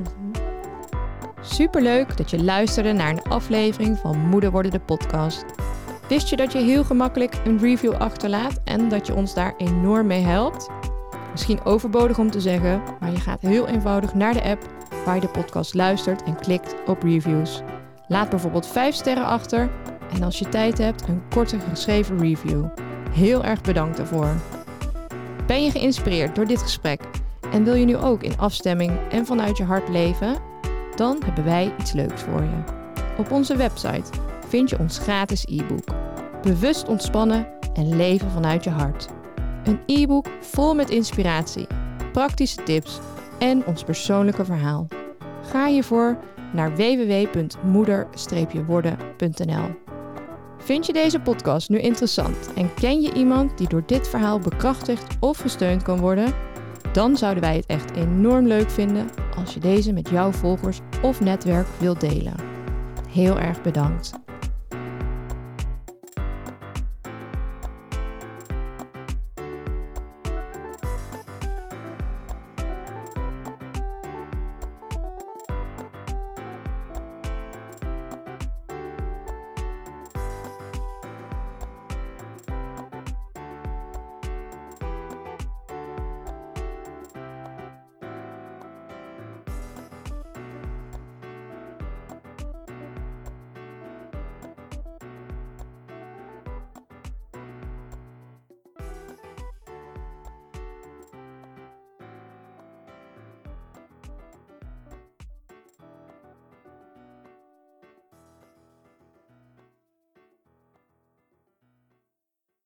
Superleuk dat je luisterde naar een aflevering van Moeder Worden de podcast. Wist je dat je heel gemakkelijk een review achterlaat en dat je ons daar enorm mee helpt? Misschien overbodig om te zeggen, maar je gaat heel eenvoudig naar de app waar je de podcast luistert en klikt op reviews. Laat bijvoorbeeld vijf sterren achter en als je tijd hebt een korte geschreven review. Heel erg bedankt daarvoor. Ben je geïnspireerd door dit gesprek en wil je nu ook in afstemming en vanuit je hart leven? Dan hebben wij iets leuks voor je. Op onze website vind je ons gratis e-book. Bewust ontspannen en leven vanuit je hart. Een e-book vol met inspiratie, praktische tips en ons persoonlijke verhaal. Ga hiervoor naar w w w punt moeder worden punt n l. Vind je deze podcast nu interessant en ken je iemand die door dit verhaal bekrachtigd of gesteund kan worden? Dan zouden wij het echt enorm leuk vinden als je deze met jouw volgers of netwerk wilt delen. Heel erg bedankt.